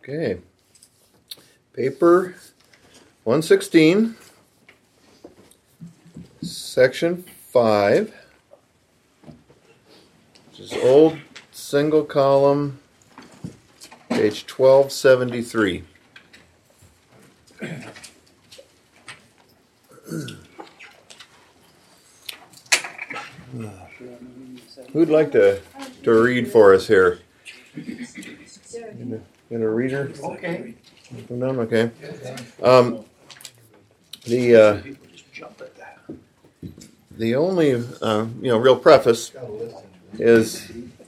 Okay. Paper 116, section 5. Which is old single column, page 1273. Who'd like to read for us here? In a reader? Okay. Okay. The only real preface is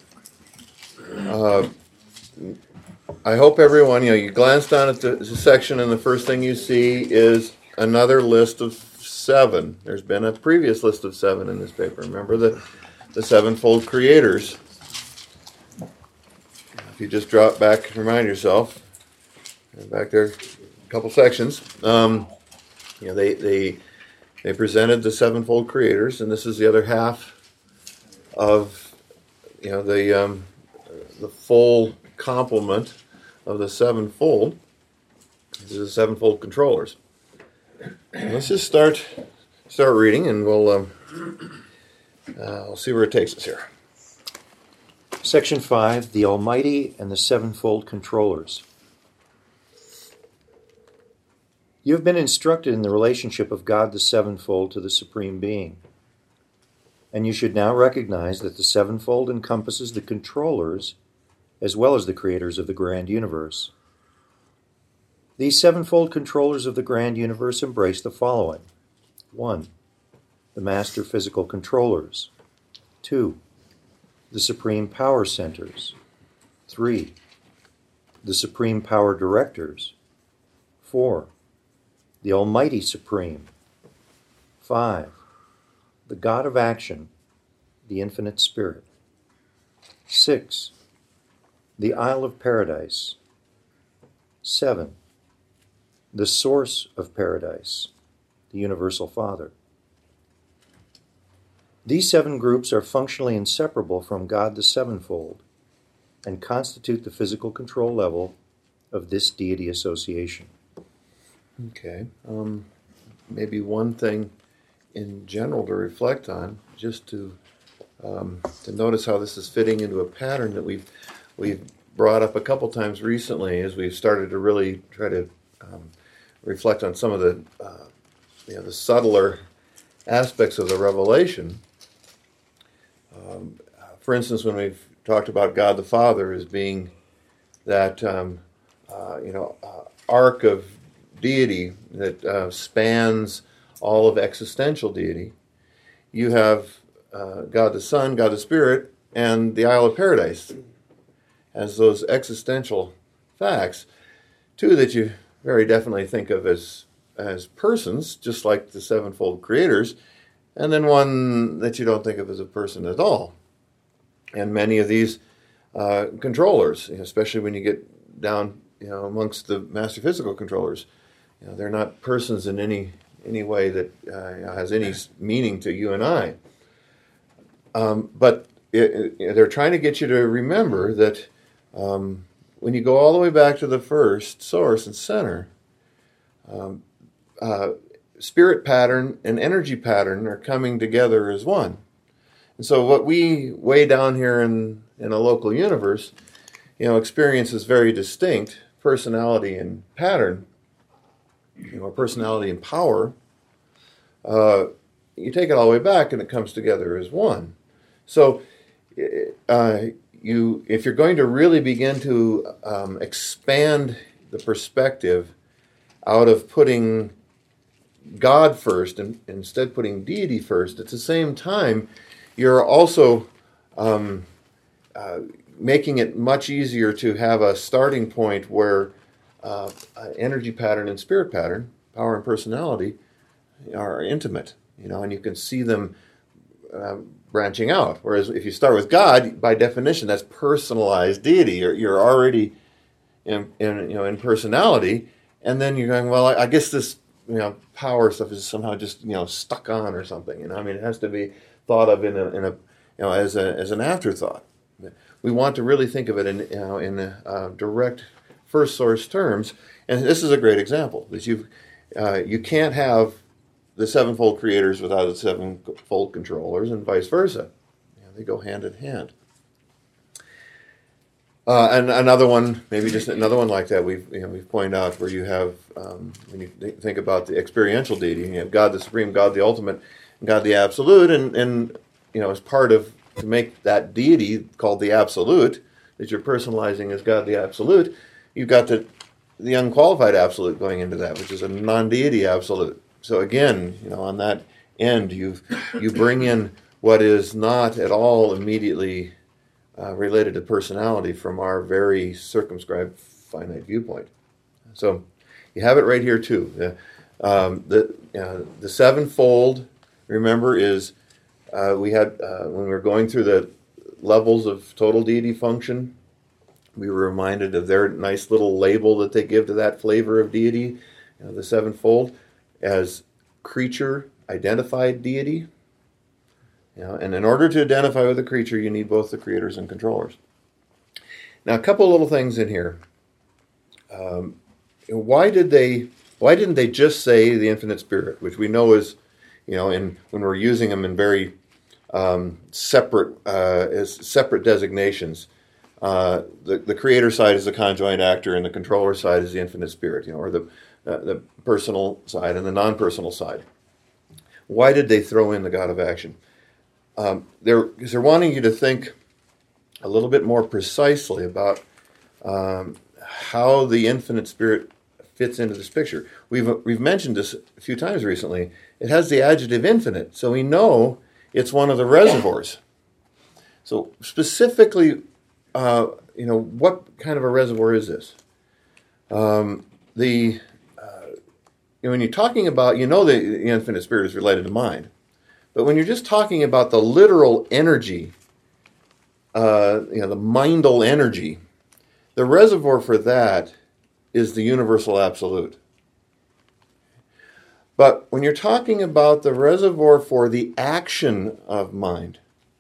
I hope everyone, you glance down at the section and the first thing you see is another list of 7. There's been a previous list of 7 in this paper. Remember the sevenfold creators. If you just drop back and remind yourself, back there, a couple sections, they presented the sevenfold creators, and this is the other half of the full complement of the sevenfold. This is the sevenfold controllers. Let's just start reading, and we'll see where it takes us here. Section 5, the Almighty and the Sevenfold Controllers. You have been instructed in the relationship of God the Sevenfold to the Supreme Being. And you should now recognize that the Sevenfold encompasses the controllers as well as the creators of the grand universe. These sevenfold controllers of the grand universe embrace the following. 1. The master physical controllers. 2. The supreme power centers. 3. The supreme power directors. 4. The Almighty Supreme. 5. The God of Action, the Infinite Spirit. 6. The Isle of Paradise. 7. The Source of Paradise, the Universal Father. These 7 groups are functionally inseparable from God the Sevenfold and constitute the physical control level of this deity association. Okay. Maybe one thing in general to reflect on, just to notice how this is fitting into a pattern that we've brought up a couple times recently as we've started to really try to reflect on some of the subtler aspects of the revelation. For instance, when we've talked about God the Father as being that arc of deity that spans all of existential deity, you have God the Son, God the Spirit, and the Isle of Paradise as those existential facts. 2 that you very definitely think of as persons, just like the sevenfold creators, and then 1 that you don't think of as a person at all. And many of these controllers, especially when you get down amongst the master physical controllers, they're not persons in any way that has any meaning to you and I. But they're trying to get you to remember that when you go all the way back to the first source and center, spirit pattern and energy pattern are coming together as one. And so what we way down here in a local universe, experience is very distinct personality and pattern, personality and power. You take it all the way back and it comes together as one. So if you're going to really begin to expand the perspective out of putting God first and instead putting deity first, at the same time, you're also making it much easier to have a starting point where energy pattern and spirit pattern, power and personality, are intimate, and you can see them branching out. Whereas if you start with God, by definition, that's personalized deity. You're already in personality, and then you're going, well, I guess this power stuff is somehow just stuck on or something. It has to be thought of in a as an afterthought. We want to really think of it in a direct first source terms. And this is a great example that you can't have the sevenfold creators without the sevenfold controllers, and vice versa. They go hand in hand. And another one, maybe just another one like that, we've pointed out where you have, when you think about the experiential deity, you have God the Supreme, God the Ultimate, and God the Absolute, and as part of, to make that deity called the Absolute, that you're personalizing as God the Absolute, you've got the unqualified Absolute going into that, which is a non-deity Absolute. So again, on that end, you bring in what is not at all immediately related to personality from our very circumscribed finite viewpoint. So you have it right here too. The sevenfold, remember, is we had when we were going through the levels of total deity function, we were reminded of their nice little label that they give to that flavor of deity, the sevenfold, as creature identified deity. And in order to identify with a creature, you need both the creators and controllers. Now, a couple little things in here. Why didn't they just say the infinite spirit, which we know is, when we're using them in very separate designations. The creator side is the conjoint actor, and the controller side is the infinite spirit, or the personal side and the non-personal side. Why did they throw in the God of action? They're wanting you to think a little bit more precisely about how the infinite spirit fits into this picture. We've mentioned this a few times recently. It has the adjective infinite, so we know it's one of the reservoirs. So specifically, what kind of a reservoir is this? When you're talking about, the infinite spirit is related to mind. But when you're just talking about the literal energy, the mindal energy, the reservoir for that is the universal absolute. But when you're talking about the reservoir for the action of mind,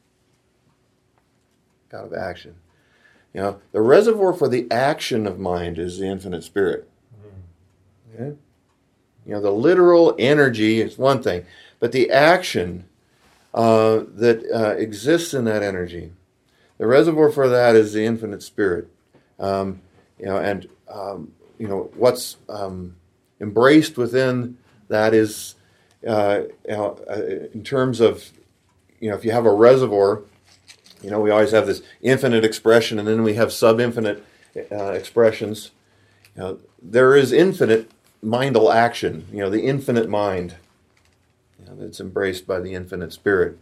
God of action, the reservoir for the action of mind is the infinite spirit. Okay? The literal energy is one thing, but the action that exists in that energy, the reservoir for that is the infinite spirit. What's embraced within that is, in terms of, if you have a reservoir, we always have this infinite expression, and then we have sub-infinite expressions. There is infinite mindal action, the infinite mind, that's embraced by the infinite spirit.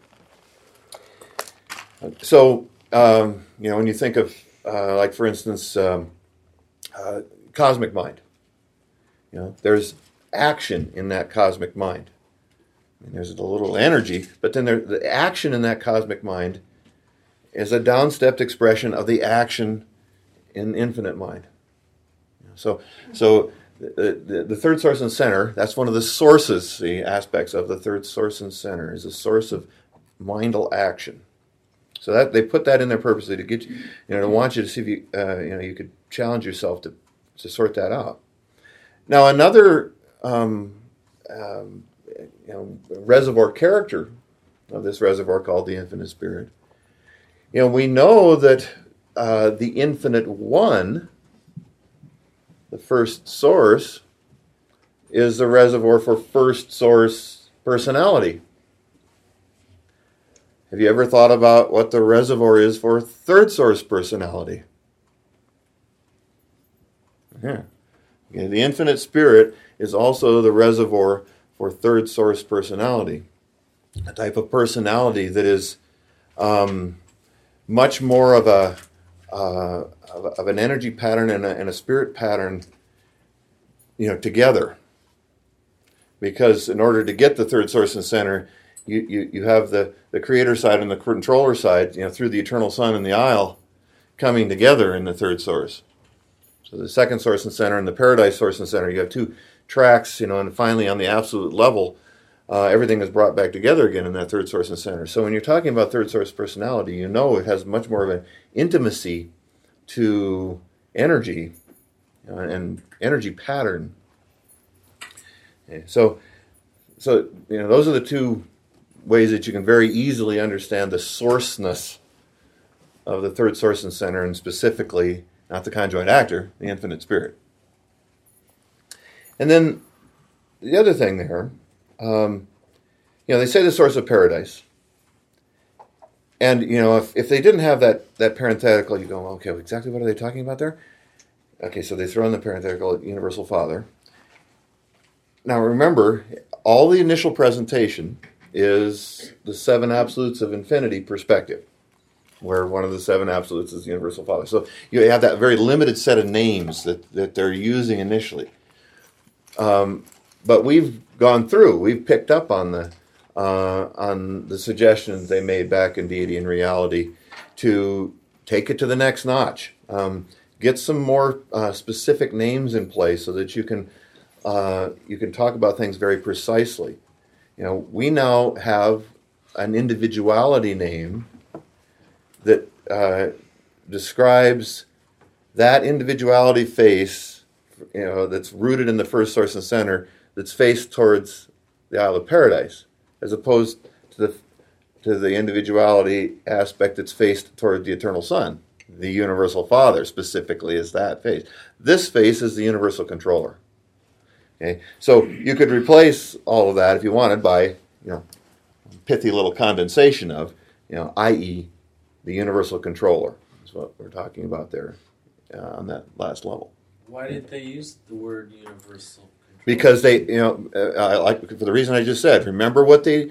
So, when you think of, like for instance, cosmic mind, there's action in that cosmic mind. There's a little energy, but then the action in that cosmic mind is a downstepped expression of the action in infinite mind. So the third source and center, that's one of the sources, the aspects of the third source and center, is a source of mindal action. So that they put that in there purposely to get you, to want you to see if you, you could challenge yourself to sort that out. Now another, reservoir character of this reservoir called the infinite spirit. We know that the infinite one, the first source, is the reservoir for first source personality. Have you ever thought about what the reservoir is for third source personality? Yeah. Okay, the infinite spirit is also the reservoir for third source personality, a type of personality that is much more of an energy pattern and a spirit pattern, together. Because in order to get the third source and center, you have the creator side and the controller side, through the eternal sun and the isle, coming together in the third source. So the second source and center and the paradise source and center, you have two tracks, and finally on the absolute level, everything is brought back together again in that third source and center. So when you're talking about third source personality, it has much more of an intimacy to energy and energy pattern. Okay, so those are the two ways that you can very easily understand the sourceness of the third source and center, and specifically, not the conjoint actor, the infinite spirit. And then the other thing there, they say the source of paradise. And, if they didn't have that parenthetical, you go, well, okay, exactly what are they talking about there? Okay, so they throw in the parenthetical, universal Father. Now remember, all the initial presentation is the seven absolutes of infinity perspective, where one of the seven absolutes is the universal Father. So you have that very limited set of names that they're using initially. But we've picked up on the suggestions they made back in Deity and Reality to take it to the next notch. Get some more specific names in place so that you can talk about things very precisely. We now have an individuality name that describes that individuality face, that's rooted in the first source and center, that's faced towards the Isle of Paradise, as opposed to the individuality aspect that's faced toward the Eternal Son. The Universal Father specifically is that face. This face is the Universal Controller. Okay, so you could replace all of that if you wanted by, pithy little condensation of, i.e., the Universal Controller is what we're talking about there on that last level. Why did they use the word universal? Because they, for the reason I just said. Remember what they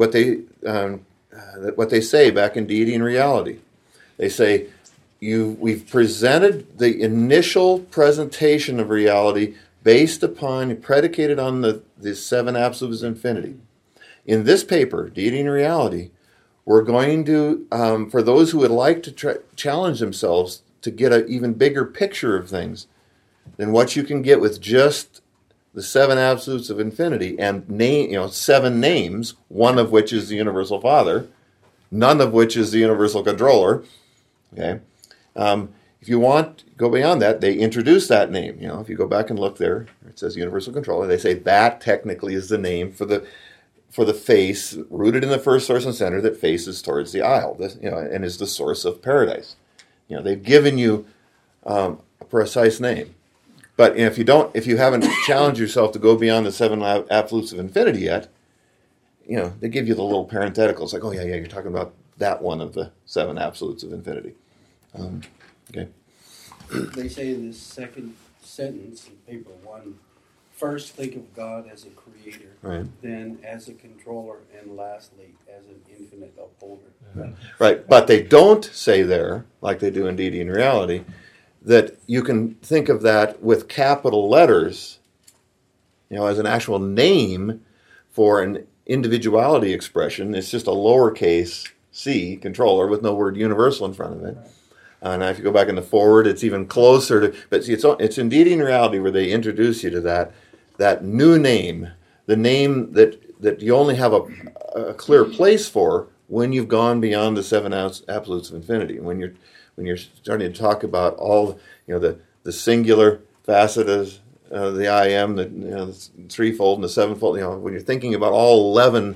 say back in Deity and Reality. They say we've presented the initial presentation of reality predicated on the seven absolutes of infinity. In this paper, Deity and Reality, we're going to, for those who would like to challenge themselves to get an even bigger picture of things than what you can get with just the seven absolutes of infinity and seven names, one of which is the Universal Father, none of which is the Universal Controller. Okay, if you want, go beyond that. They introduce that name. If you go back and look there, it says Universal Controller. They say that technically is the name for the face rooted in the first source and center that faces towards the isle, and is the source of paradise. They've given you a precise name. But if you haven't challenged yourself to go beyond the seven absolutes of infinity yet, they give you the little parenthetical. It's like, oh yeah, you're talking about that one of the seven absolutes of infinity. Okay. They say in this second sentence in paper 1, first think of God as a creator, right, then as a controller, and lastly as an infinite upholder. Right, but they don't say there, like they do in Deity and Reality, that you can think of that with capital letters, as an actual name for an individuality expression. It's just a lowercase c, controller, with no word universal in front of it. Now, if you go back in the forward, it's even closer to. But see, it's in Deity and Reality where they introduce you to that new name, the name that you only have a clear place for when you've gone beyond the seven absolutes of infinity. When you're starting to talk about all the singular facet of the I am, the threefold and the sevenfold. When you're thinking about all 11,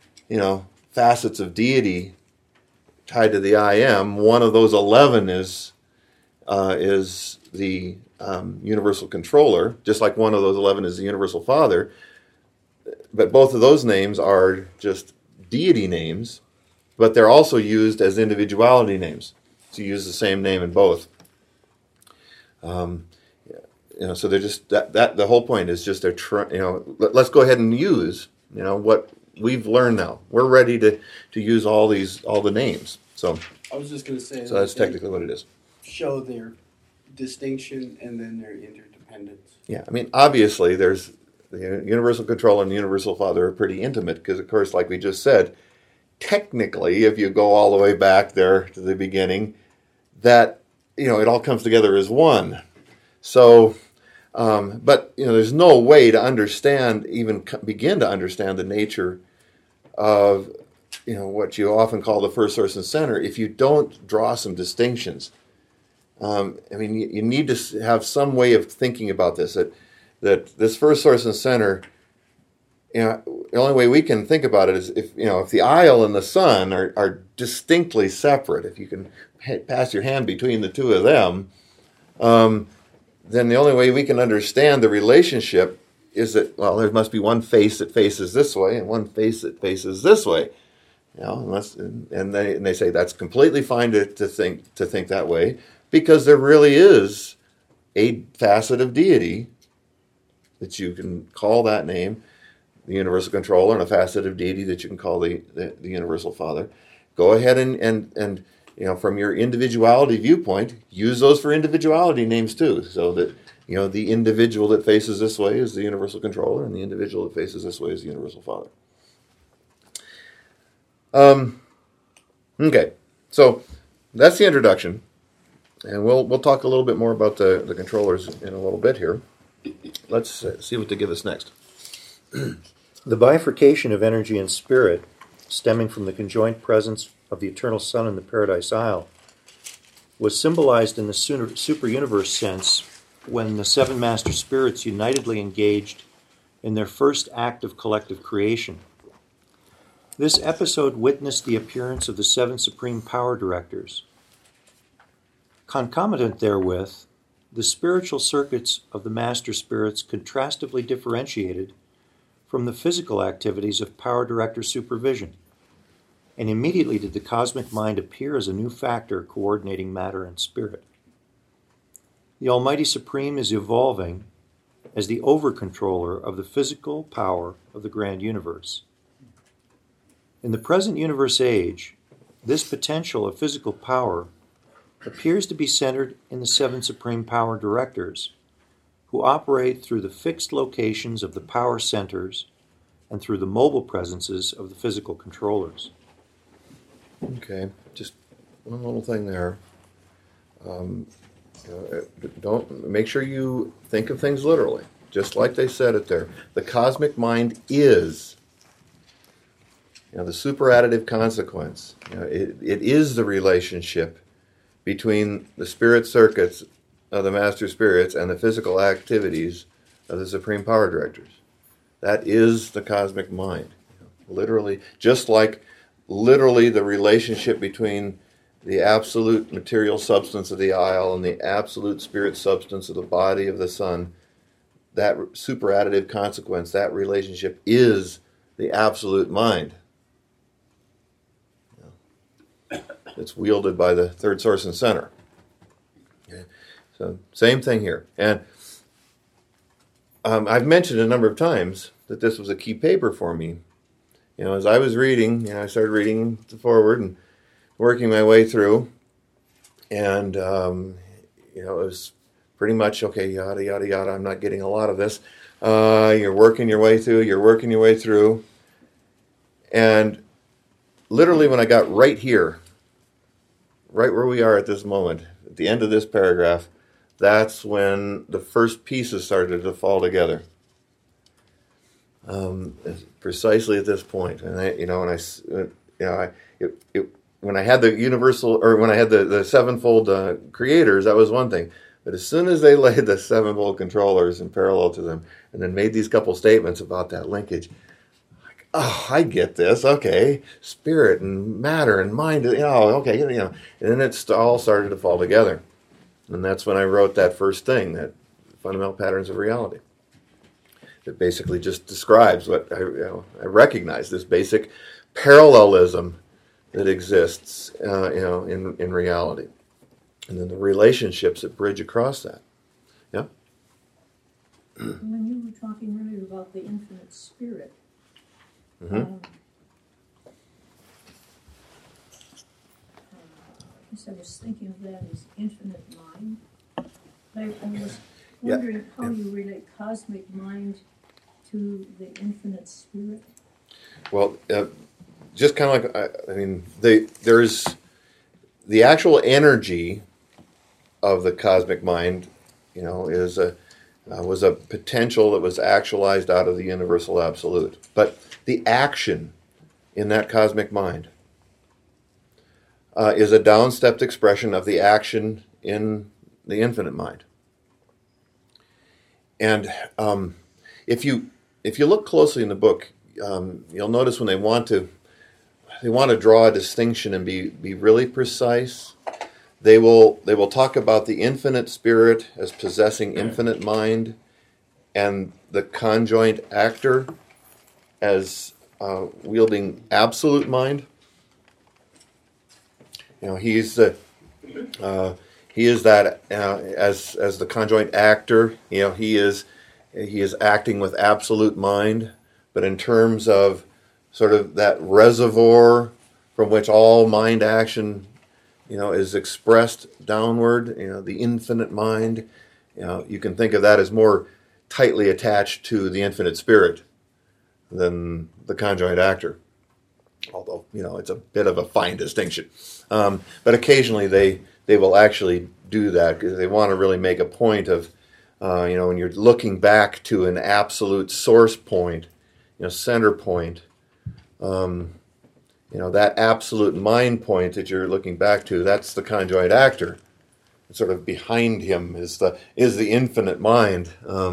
facets of deity tied to the I am, one of those 11 is the universal controller, just like one of those 11 is the universal Father. But both of those names are just deity names, but they're also used as individuality names. So you use the same name in both. So they're just that. The whole point is just let's go ahead and use what we've learned now. We're ready to use all the names. So I was just going to say. So that's technically what it is. Show their distinction and then their interdependence. Yeah, I mean, obviously, there's the universal controller and the universal Father are pretty intimate because, of course, like we just said, technically, if you go all the way back there to the beginning, that it all comes together as one. So, but there's no way to understand, even begin to understand the nature of what you often call the first source and center if you don't draw some distinctions. You need to have some way of thinking about this. That this first source and center, the only way we can think about it is if the aisle and the sun are distinctly separate. If you can pass your hand between the two of them, then the only way we can understand the relationship is that, well, there must be one face that faces this way and one face that faces this way. And they say that's completely fine to think that way, because there really is a facet of deity that you can call that name, the universal controller, and a facet of deity that you can call the universal father. Go ahead and from your individuality viewpoint, use those for individuality names too, so that the individual that faces this way is the universal controller, and the individual that faces this way is the universal father. Okay, so that's the introduction, and we'll talk a little bit more about the controllers in a little bit here. Let's see what they give us next. The bifurcation of energy and spirit, stemming from the conjoint presence of the eternal Son in the Paradise Isle, was symbolized in the super-universe sense when the seven master spirits unitedly engaged in their first act of collective creation. This episode witnessed the appearance of the seven supreme power directors. Concomitant therewith, the spiritual circuits of the master spirits contrastively differentiated from the physical activities of power director supervision, and immediately did the cosmic mind appear as a new factor coordinating matter and spirit. The Almighty Supreme is evolving as the over-controller of the physical power of the grand universe. In the present universe age, this potential of physical power appears to be centered in the seven supreme power directors, who operate through the fixed locations of the power centers and through the mobile presences of the physical controllers. Okay, just one little thing there. Don't make sure you think of things literally, just like they said it there. The cosmic mind is, the superadditive consequence. It is the relationship between the spirit circuits of the master spirits and the physical activities of the supreme power directors. That is the cosmic mind. Literally, just like literally the relationship between the absolute material substance of the isle and the absolute spirit substance of the body of the sun, that superadditive consequence, that relationship is the absolute mind. It's wielded by the third source and center. Okay. So same thing here. And I've mentioned a number of times that this was a key paper for me. As I was reading, I started reading the foreword and working my way through, and it was pretty much, okay, yada, yada, yada, I'm not getting a lot of this. You're working your way through, and literally when I got right here, right where we are at this moment, at the end of this paragraph, that's when the first pieces started to fall together. Precisely at this point, and when I had the universal, or when I had the sevenfold creators, that was one thing. But as soon as they laid the sevenfold controllers in parallel to them, and then made these couple statements about that linkage, like, oh, I get this. Okay, spirit and matter and mind. Okay, and then it all started to fall together, and that's when I wrote that first thing, that fundamental patterns of reality. It basically just describes what I recognize, this basic parallelism that exists, in reality, and then the relationships that bridge across that. Yeah. When you were talking earlier about the infinite spirit, Mm-hmm. I guess I was thinking of that as infinite mind. I was wondering how you relate cosmic mind to the infinite spirit. Well, just kind of like, there's the actual energy of the cosmic mind, was a potential that was actualized out of the universal absolute. But the action in that cosmic mind is a downstepped expression of the action in the infinite mind. And if you look closely in the book, you'll notice when they want to draw a distinction and be really precise, they will talk about the infinite spirit as possessing infinite mind, and the conjoint actor as wielding absolute mind. He is that as the conjoint actor. He is acting with absolute mind, but in terms of sort of that reservoir from which all mind action, is expressed downward. The infinite mind. You can think of that as more tightly attached to the infinite spirit than the conjoint actor. Although, it's a bit of a fine distinction. But occasionally they will actually do that because they want to really make a point of, when you're looking back to an absolute source point, center point, that absolute mind point that you're looking back to, that's the conjoint actor. Sort of behind him is the infinite mind.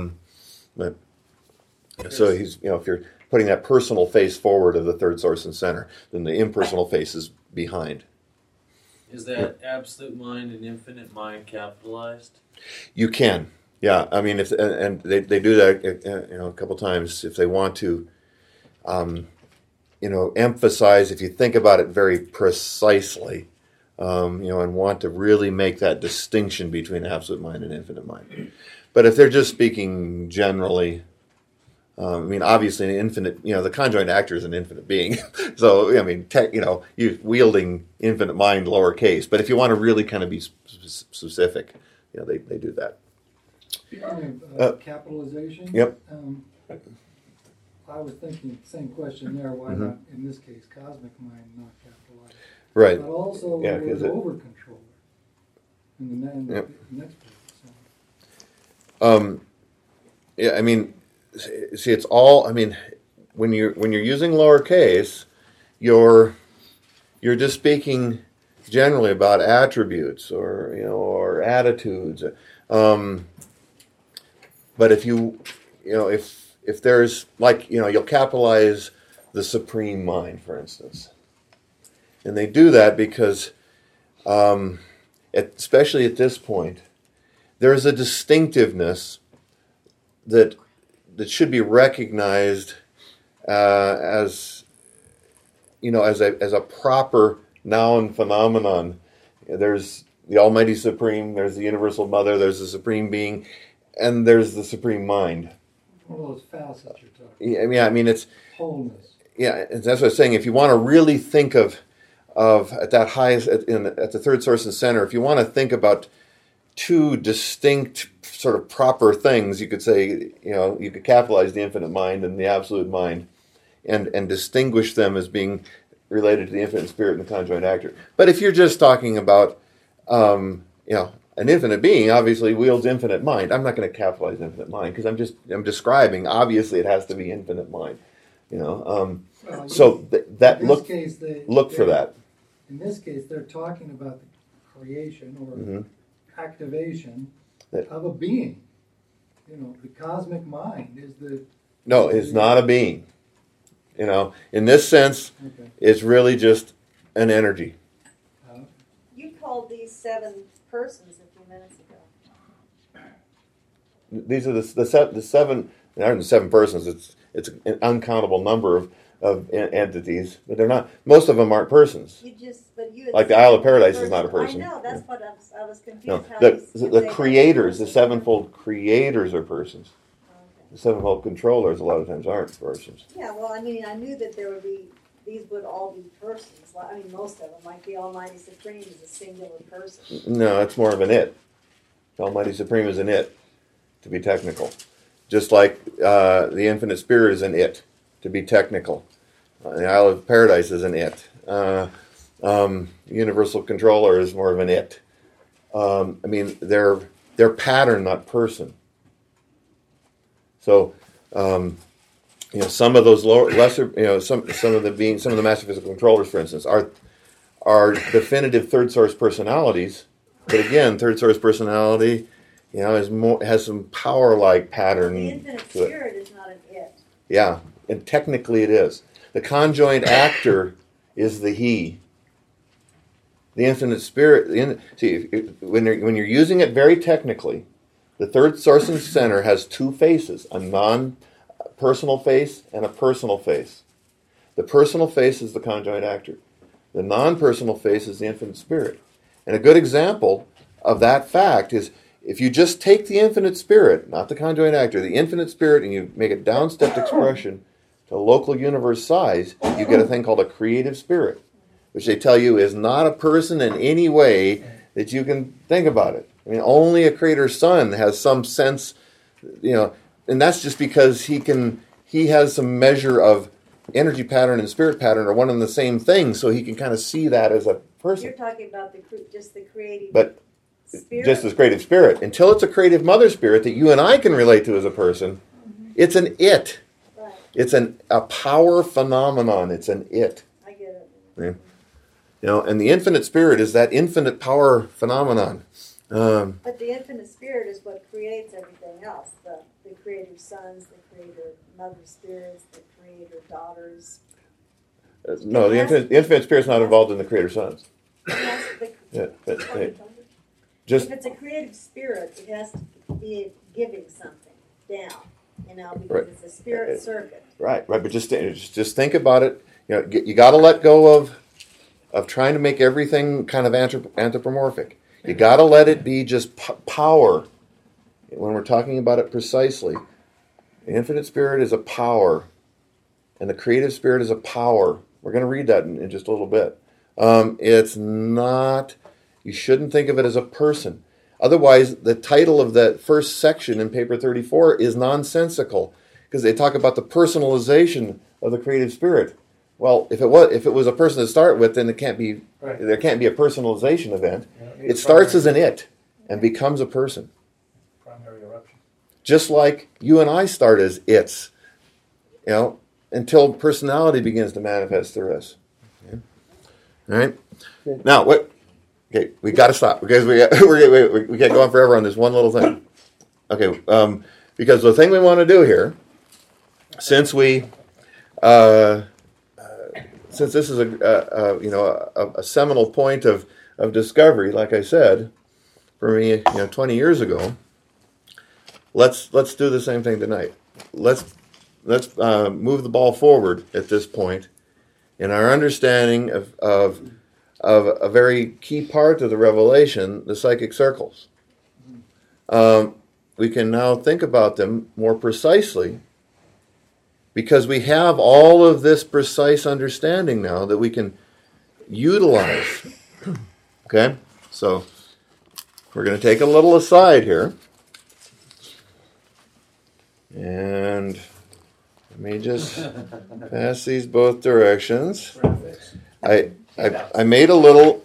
So he's, if you're putting that personal face forward of the third source and center, then the impersonal face is behind. Is that absolute mind and infinite mind capitalized? You can, yeah. I mean, and they do that, a couple times if they want to, emphasize. If you think about it very precisely, and want to really make that distinction between absolute mind and infinite mind. But if they're just speaking generally. Obviously, an infinite, the conjoint actor is an infinite being. So, you're wielding infinite mind lowercase. But if you want to really kind of be specific, they do that. Capitalization? Yep. I was thinking, same question there, why not, in this case, cosmic mind not capitalized? Right. But also the word over-controller in the next page. See, it's all. When you're using lowercase, you're just speaking generally about attributes or attitudes. But if if there's you'll capitalize the supreme mind, for instance, and they do that because, especially at this point, there's a distinctiveness that should be recognized as a proper noun phenomenon. There's the Almighty Supreme, there's the Universal Mother, there's the Supreme Being, and there's the Supreme Mind. One of those facets you're talking about. It's wholeness. Yeah, and that's what I was saying. If you want to really think of at that highest at the third source and center, if you want to think about two distinct sort of proper things, you could say, you could capitalize the infinite mind and the absolute mind and distinguish them as being related to the infinite spirit and the conjoint actor. But if you're just talking about, an infinite being obviously wields infinite mind, I'm not going to capitalize infinite mind because I'm describing, obviously it has to be infinite mind, look for that. In this case, they're talking about the creation or activation of a being. The cosmic mind is the... No, it's not a being. In this sense, it's really just an energy. You called these 7 persons a few minutes ago. These are the seven. There aren't 7 persons. It's an uncountable number of entities, but they're not. Most of them aren't persons. Like the Isle of Paradise is not a person. I know, that's what I was confused. No, how the creators, the sevenfold creators are persons. Okay. The sevenfold controllers a lot of times aren't persons. Yeah, well, I knew that these would all be persons. Most of them, like the Almighty Supreme is a singular person. No, it's more of an it. The Almighty Supreme is an it, to be technical. Just like the Infinite Spirit is an it, to be technical. The Isle of Paradise is an it. Universal Controller is more of an it. They're pattern, not person. So, some of those lesser, some of the master physical controllers, for instance, are definitive third source personalities But again, third source personality, has some power-like pattern The infinite to it. spirit is not an it. Yeah, and technically it is. The conjoint actor is the he. The infinite spirit. When you're using it very technically, the third source and center has two faces: a non-personal face and a personal face. The personal face is the conjoint actor. The non-personal face is the infinite spirit. And a good example of that fact is if you just take the infinite spirit, not the conjoint actor, the infinite spirit, and you make a down-stepped expression to local universe size, you get a thing called a creative spirit, which they tell you is not a person in any way that you can think about it. I mean, only a creator son has some sense, and that's just because he has some measure of energy pattern and spirit pattern are one and the same thing, so he can kind of see that as a person. You're talking about just the creative But spirit. just as creative spirit. Until it's a creative mother spirit that you and I can relate to as a person, it's an it. Right. It's a power phenomenon. It's an it. I get it. Yeah. And the infinite spirit is that infinite power phenomenon. But the infinite spirit is what creates everything else. The creative sons, the creator mother spirits, the creator daughters. No, the infinite spirit's not involved in the creator sons. Yes, Yeah, but, hey, if just it's a creative spirit, it has to be giving something down, because Right. it's a spirit circuit. right, but just think about it. You got to let go of trying to make everything kind of anthropomorphic. You got to let it be just power. When we're talking about it precisely, the infinite spirit is a power, and the creative spirit is a power. We're going to read that in just a little bit. It's not. You shouldn't think of it as a person. Otherwise, the title of that first section in paper 34 is nonsensical because they talk about the personalization of the creative spirit. Well, if it was a person to start with, then there can't be a personalization event. It starts as an it and becomes a person. Primary eruption. Just like you and I start as it's, until personality begins to manifest through us. Okay. All right. Now, what? Okay, we got to stop because we can't go on forever on this one little thing. Okay, because the thing we want to do here, since this is a seminal point of discovery, like I said, for me, 20 years ago. Let's do the same thing tonight. Let's move the ball forward at this point in our understanding of a very key part of the revelation, the psychic circles. We can now think about them more precisely because we have all of this precise understanding now that we can utilize. Okay? So we're going to take a little aside here. And let me just pass these both directions. I made a little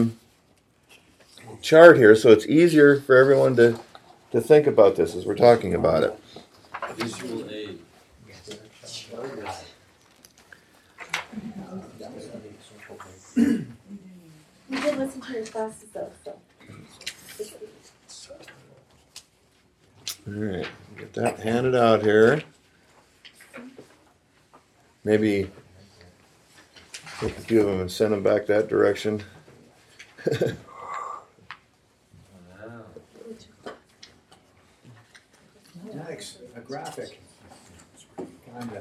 chart here so it's easier for everyone to think about this as we're talking about it. Visual aid. You did listen to your classes though, so. All right, get that handed out here. Maybe take a few of them and send them back that direction. Nice, a graphic. Kinda.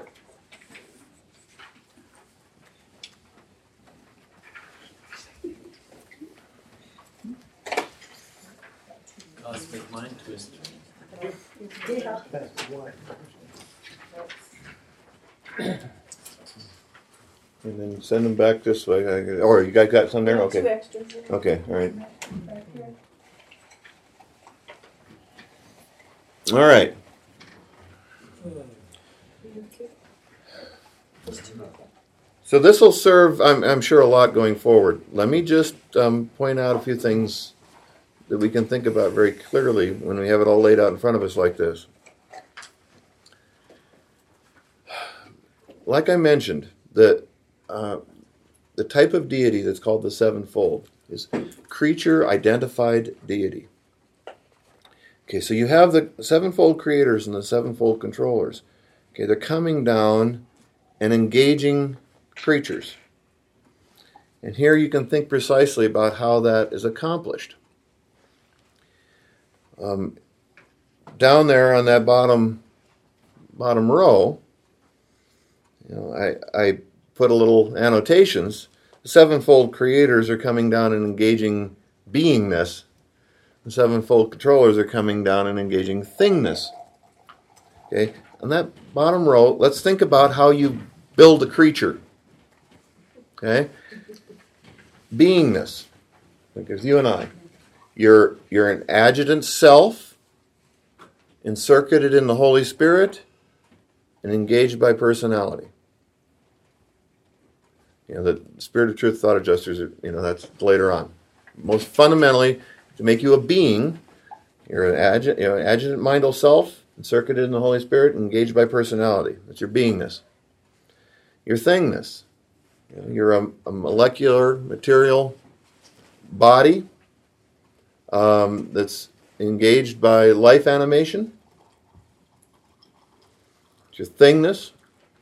Cosmic mind twister. Yeah. That's one. And then send them back this way. Or you guys got some there? Two Okay. extras. Okay, all right. All right. So this will serve, I'm sure, a lot going forward. Let me just point out a few things that we can think about very clearly when we have it all laid out in front of us like this. Like I mentioned, the type of deity that's called the sevenfold is creature identified deity. Okay, so you have the sevenfold creators and the sevenfold controllers. Okay, they're coming down and engaging creatures. And here you can think precisely about how that is accomplished. Down there on that bottom row, I put a little annotations. The sevenfold creators are coming down and engaging beingness. The sevenfold controllers are coming down and engaging thingness. Okay, on that bottom row, let's think about how you build a creature. Okay, beingness. Like there's you and I. You're an adjutant self, encircuited in the Holy Spirit, and engaged by personality. The Spirit of Truth thought adjusters are, that's later on. Most fundamentally, to make you a being, you're an adjutant mindal self, encircuited in the Holy Spirit, engaged by personality. That's your beingness. Your thingness. You're a molecular material body that's engaged by life animation. It's your thingness.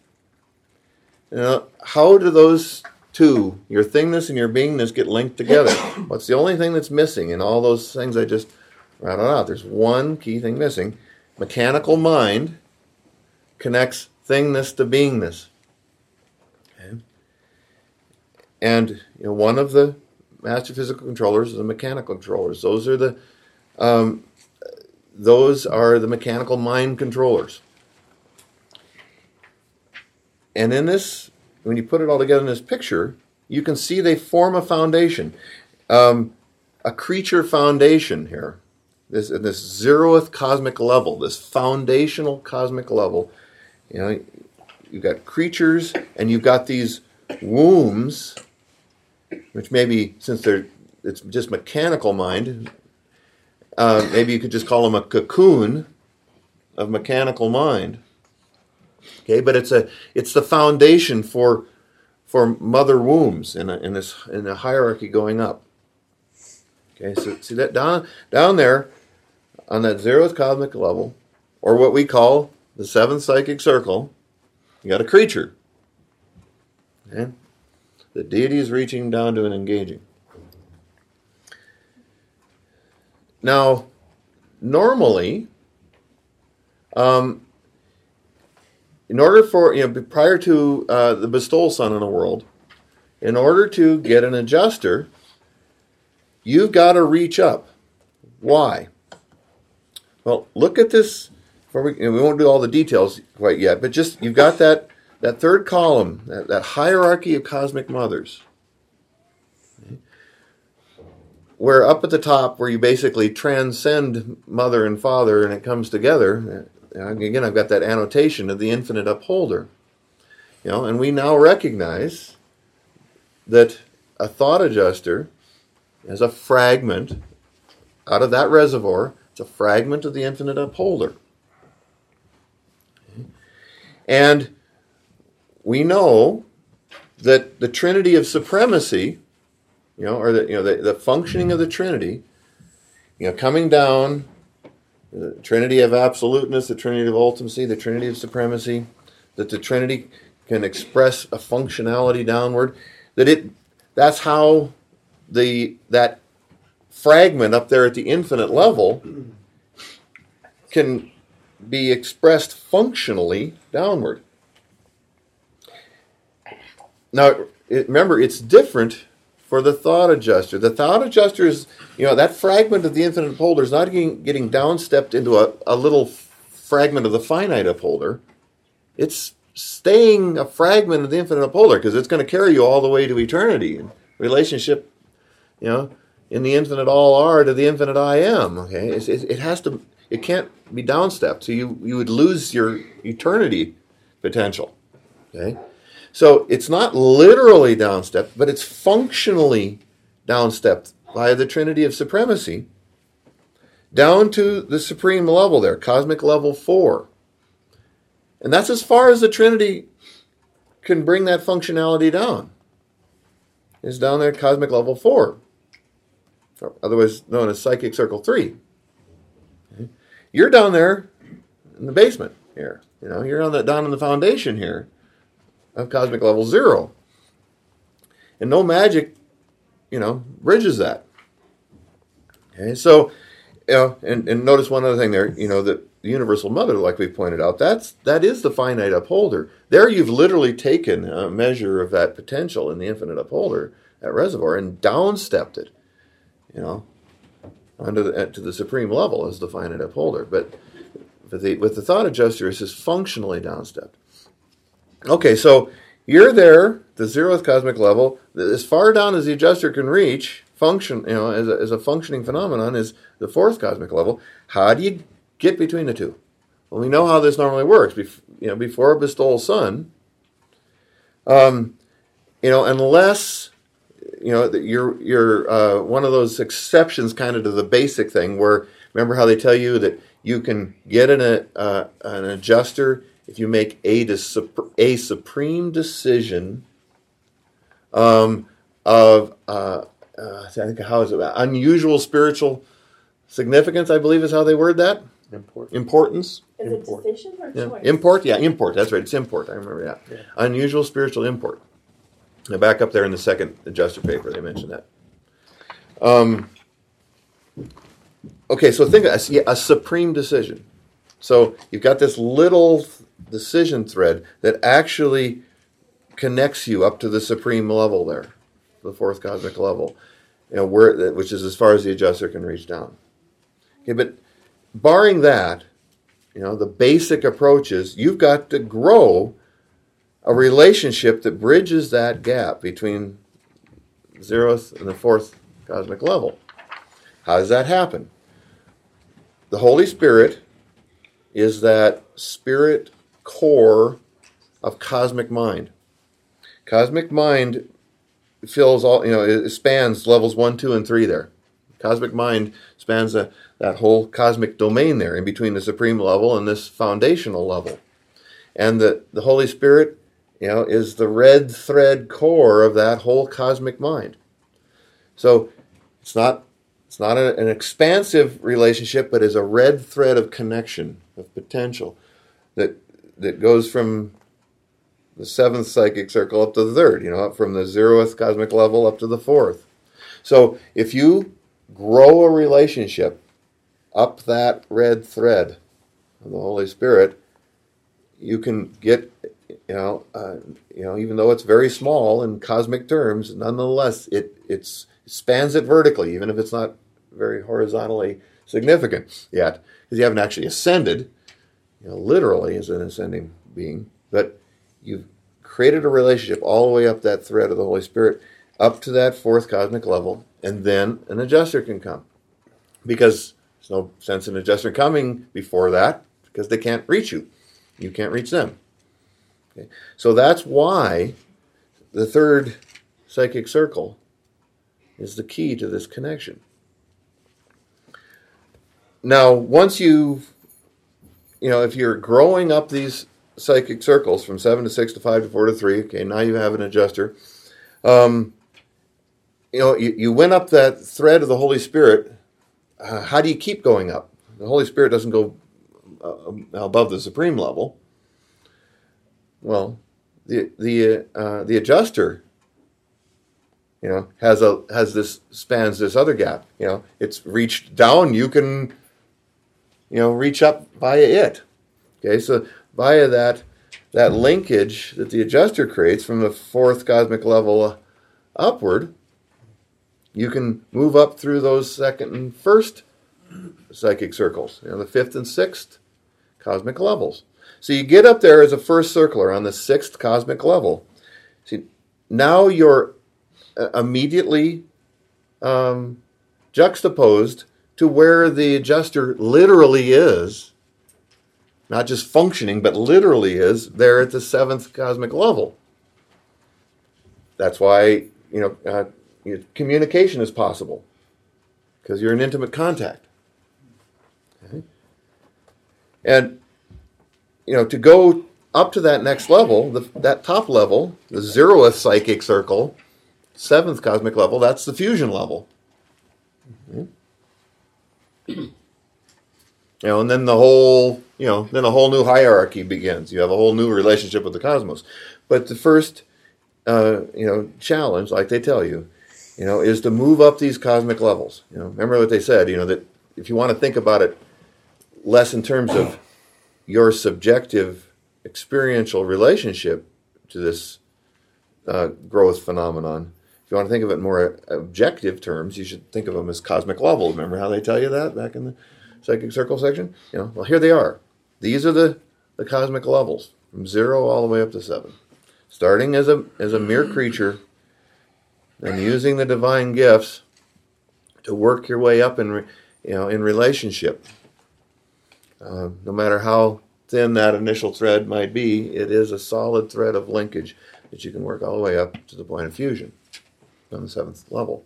How do those two, your thingness and your beingness, get linked together? What's the only thing that's missing in all those things I just rattled out? There's one key thing missing. Mechanical mind connects thingness to beingness. Okay? And one of the master physical controllers is the mechanical controllers. Those are the mechanical mind controllers. And in this, when you put it all together in this picture, you can see they form a foundation, a creature foundation here. This zeroth cosmic level, this foundational cosmic level. You've got creatures, and you've got these wombs, which maybe, since it's just mechanical mind, maybe you could just call them a cocoon of mechanical mind. Okay, but it's the foundation for mother wombs in a hierarchy going up. Okay, so see that down there on that zeroth cosmic level, or what we call the seventh psychic circle, you got a creature. Okay, the deity is reaching down to and engaging. Now, normally, in order for, prior to the bestowal sun in the world, in order to get an adjuster, you've got to reach up. Why? Well, look at this. We won't do all the details quite yet, but just you've got that third column, that hierarchy of cosmic mothers. Okay. Where up at the top, where you basically transcend mother and father and it comes together. Again, I've got that annotation of the infinite upholder. And we now recognize that a thought adjuster is a fragment out of that reservoir. It's a fragment of the infinite upholder. Okay. And we know that the Trinity of supremacy, or the functioning of the Trinity, coming down, the Trinity of absoluteness, the Trinity of ultimacy, the Trinity of supremacy, that the Trinity can express a functionality downward, that's how that fragment up there at the infinite level can be expressed functionally downward. Now, remember, it's different for the thought adjuster. The thought adjuster is, that fragment of the infinite upholder is not getting downstepped into a little fragment of the finite upholder. It's staying a fragment of the infinite upholder because it's going to carry you all the way to eternity. And relationship, in the infinite all are to the infinite I am. Okay, it can't be downstepped. So you would lose your eternity potential. Okay. So it's not literally downstepped, but it's functionally downstepped by the Trinity of supremacy down to the supreme level there, cosmic level 4. And that's as far as the Trinity can bring that functionality down. It's down there at cosmic level 4. otherwise known as psychic circle 3. Okay? You're down there in the basement here. You're down in the foundation here of cosmic level 0. And no magic, bridges that. Okay, so, and notice one other thing there, that the universal mother, like we pointed out, that is the finite upholder. There you've literally taken a measure of that potential in the infinite upholder, that reservoir, and downstepped it, to the supreme level as the finite upholder. But with the thought adjuster, it's just functionally downstepped. Okay, so you're there, the 0th cosmic level, as far down as the adjuster can reach, function, as a functioning phenomenon, is the 4th cosmic level. How do you get between the two? Well, we know how this normally works. Before a bestowal sun, unless you're one of those exceptions, kind of to the basic thing, where remember how they tell you that you can get an adjuster if you make a supreme decision of I think how is it unusual spiritual significance, I believe is how they word that. Importance. Is it decision or choice? Import. That's right. It's import. I remember that. Yeah. Unusual spiritual import. Now back up there in the second adjuster paper, they mentioned that. Okay, so think of a supreme decision. So you've got this little decision thread that actually connects you up to the supreme level there, the 4th cosmic level, which is as far as the adjuster can reach down. Okay, but barring that, the basic approach is you've got to grow a relationship that bridges that gap between the 0th and the 4th cosmic level. How does that happen? The Holy Spirit is that spirit core of cosmic mind. Cosmic mind fills all, it spans levels 1, 2, and 3 there. Cosmic mind spans that whole cosmic domain there in between the supreme level and this foundational level. And the Holy Spirit, is the red thread core of that whole cosmic mind. So it's not an expansive relationship, but is a red thread of connection, of potential, that goes from the 7th psychic circle up to the 3rd, up from the 0th cosmic level up to the 4th. So if you grow a relationship up that red thread of the Holy Spirit, you can get, even though it's very small in cosmic terms, nonetheless, it spans it vertically, even if it's not very horizontally significant yet, because you haven't actually ascended, literally as an ascending being, but you've created a relationship all the way up that thread of the Holy Spirit, up to that 4th cosmic level, and then an adjuster can come. Because there's no sense in an adjuster coming before that, because they can't reach you. You can't reach them. Okay? So that's why the 3rd psychic circle is the key to this connection. Now, once if you're growing up these psychic circles from 7 to 6 to 5 to 4 to 3, okay, now you have an adjuster. You went up that thread of the Holy Spirit. How do you keep going up? The Holy Spirit doesn't go above the supreme level. Well, the adjuster, spans this other gap. It's reached down. You can, reach up via it. Okay, so via that linkage that the adjuster creates from the 4th cosmic level upward, you can move up through those 2nd and 1st psychic circles, the 5th and 6th cosmic levels. So you get up there as a first circler on the 6th cosmic level. See, now you're immediately juxtaposed to where the adjuster literally is, not just functioning, but literally is there at the 7th cosmic level. That's why, communication is possible, because you're in intimate contact. Okay? And, to go up to that next level, that top level, the 0th psychic circle, 7th cosmic level, that's the fusion level. And then the whole new hierarchy begins. You have a whole new relationship with the cosmos. But the first, challenge, like they tell you, is to move up these cosmic levels. Remember what they said, that if you want to think about it less in terms of your subjective experiential relationship to this growth phenomenon, if you want to think of it in more objective terms, you should think of them as cosmic levels. Remember how they tell you that back in the Psychic Circle section? Well, here they are. These are the cosmic levels, from 0 all the way up to 7. Starting as a mere creature, and using the divine gifts to work your way up in relationship. No matter how thin that initial thread might be, it is a solid thread of linkage that you can work all the way up to the point of fusion on the 7th level.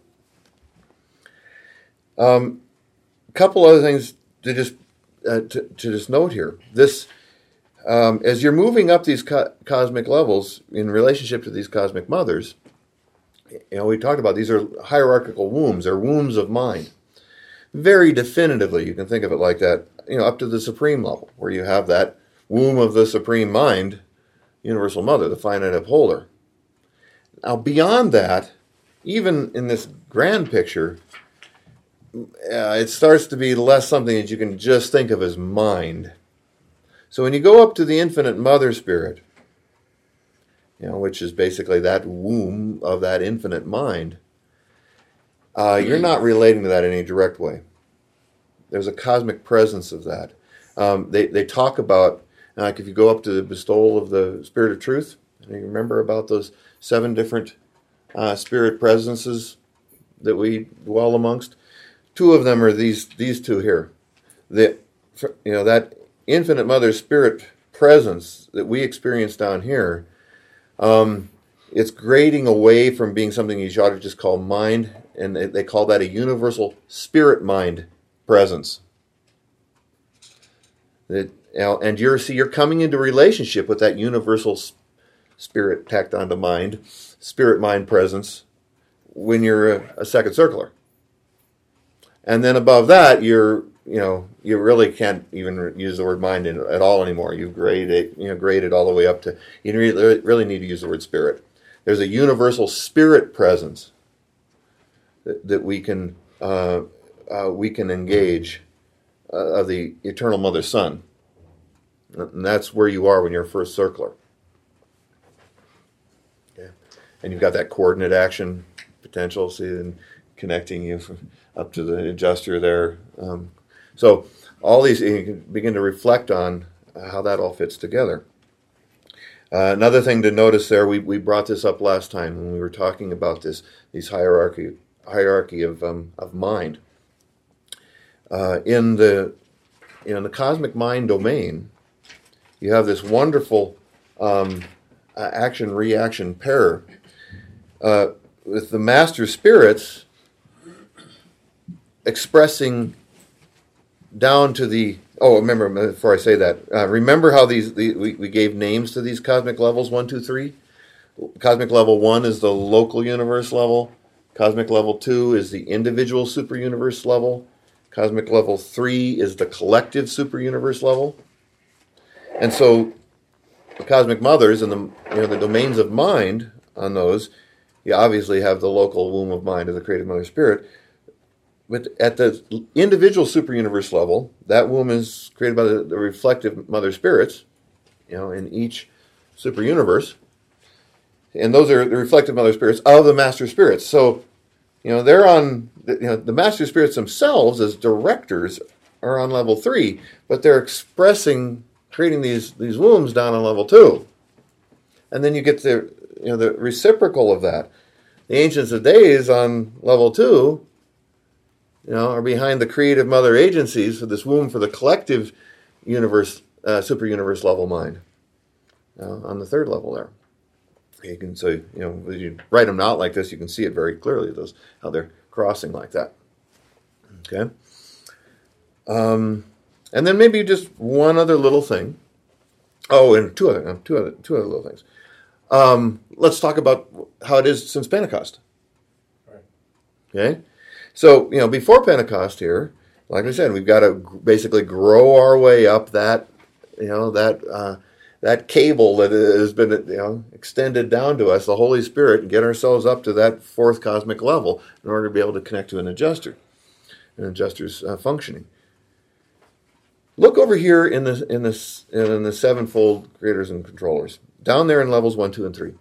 A couple other things to just note here. This, as you're moving up these cosmic levels in relationship to these cosmic mothers, we talked about these are hierarchical wombs. They're wombs of mind. Very definitively, you can think of it like that, up to the supreme level, where you have that womb of the supreme mind, universal mother, the finite upholder. Now, beyond that, even in this grand picture, it starts to be less something that you can just think of as mind. So when you go up to the infinite mother spirit, which is basically that womb of that infinite mind, you're not relating to that in any direct way. There's a cosmic presence of that. They talk about, like if you go up to the bestowal of the Spirit of Truth, and you remember about those 7 different spirit presences that we dwell amongst. 2 of them are these 2 here. That infinite mother spirit presence that we experience down here, it's grading away from being something you ought to just call mind, and they call that a universal spirit mind presence. And you're coming into relationship with that universal spirit tacked onto mind, spirit mind presence, when you're a second circler. And then above that, you really can't even use the word mind at all anymore. You've graded all the way up to, you really need to use the word spirit. There's a universal spirit presence that we can engage of the eternal mother sun. And that's where you are when you're a first circler. Yeah. And you've got that coordinate action potential, see, and connecting you up to the adjuster there. So all these, you can begin to reflect on how that all fits together. Another thing to notice there, we brought this up last time when we were talking about these hierarchy of mind. In the cosmic mind domain, you have this wonderful action-reaction pair with the master spirits expressing down to the... Oh, remember, before I say that, remember how we gave names to these cosmic levels, 1, 2, 3? Cosmic level 1 is the local universe level. Cosmic level 2 is the individual super universe level. Cosmic level 3 is the collective super universe level. And so the cosmic mothers and the domains of mind on those, you obviously have the local womb of mind of the creative mother spirit. But at the individual super universe level, that womb is created by the reflective mother spirits, in each super universe. And those are the reflective mother spirits of the master spirits. So, they're on, the master spirits themselves as directors are on level 3, but they're creating these wombs down on level 2. And then you get the reciprocal of that. The Ancients of Days on level 2, are behind the creative mother agencies for this womb for the collective universe, super universe level mind. On the 3rd level there. You can say, when you write them out like this, you can see it very clearly, how they're crossing like that. Okay? And then maybe just one other little thing. Oh, and two other little things. Let's talk about how it is since Pentecost. Right. Okay? So, before Pentecost here, like I said, we've got to basically grow our way up that, that cable that has been, extended down to us, the Holy Spirit, and get ourselves up to that fourth cosmic level in order to be able to connect to an adjuster's functioning. Look over here in the sevenfold creators and controllers, down there in levels 1, 2, and 3.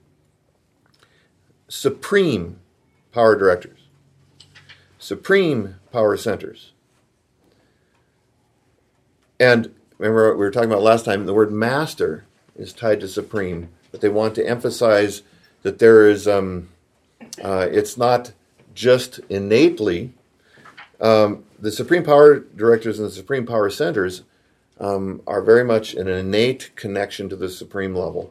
Supreme power directors, supreme power centers. And remember, we were talking about last time, the word master is tied to supreme, but they want to emphasize that there is, it's not just innately. The supreme power directors and the supreme power centers are very much an innate connection to the supreme level.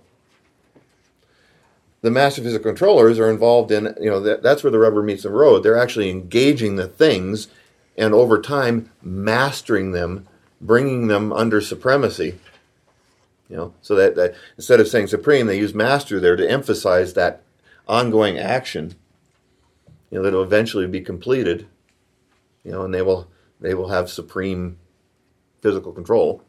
The master physical controllers are involved in, that's where the rubber meets the road. They're actually engaging the things and over time mastering them, bringing them under supremacy. So that instead of saying supreme, they use master there to emphasize that ongoing action, that will eventually be completed, and they will have supreme physical control.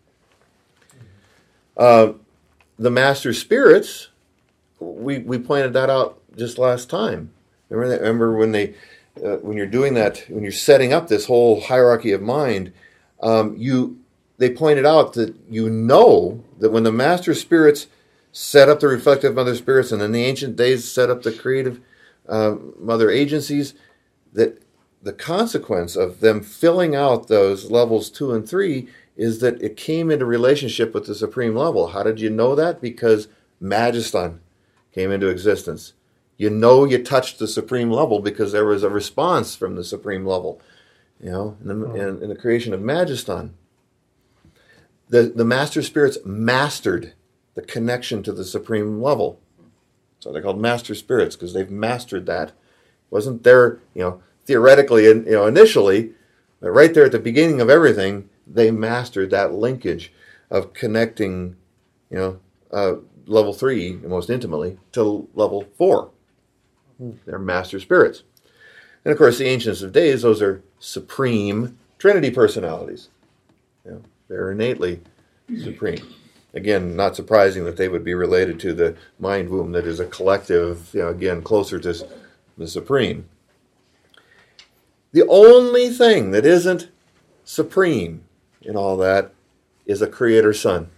The master spirits, we pointed that out just last time. Remember when when you're doing that, when you're setting up this whole hierarchy of mind, they pointed out that that when the master spirits set up the reflective mother spirits, and in the ancient days set up the creative mother agencies, that the consequence of them filling out those levels 2 and 3 is that it came into relationship with the supreme level. How did you know that? Because Magistan came into existence. You touched the supreme level because there was a response from the supreme level, in the creation of Magistan. The master spirits mastered the connection to the supreme level. So they're called master spirits because they've mastered that. It wasn't there, theoretically, initially, but right there at the beginning of everything, they mastered that linkage of connecting, level 3 most intimately to level 4. They're master spirits. And of course, the Ancients of Days, those are supreme Trinity personalities. They're innately supreme. Again, not surprising that they would be related to the mind womb that is a collective, again, closer to the supreme. The only thing that isn't supreme in all that is a creator son.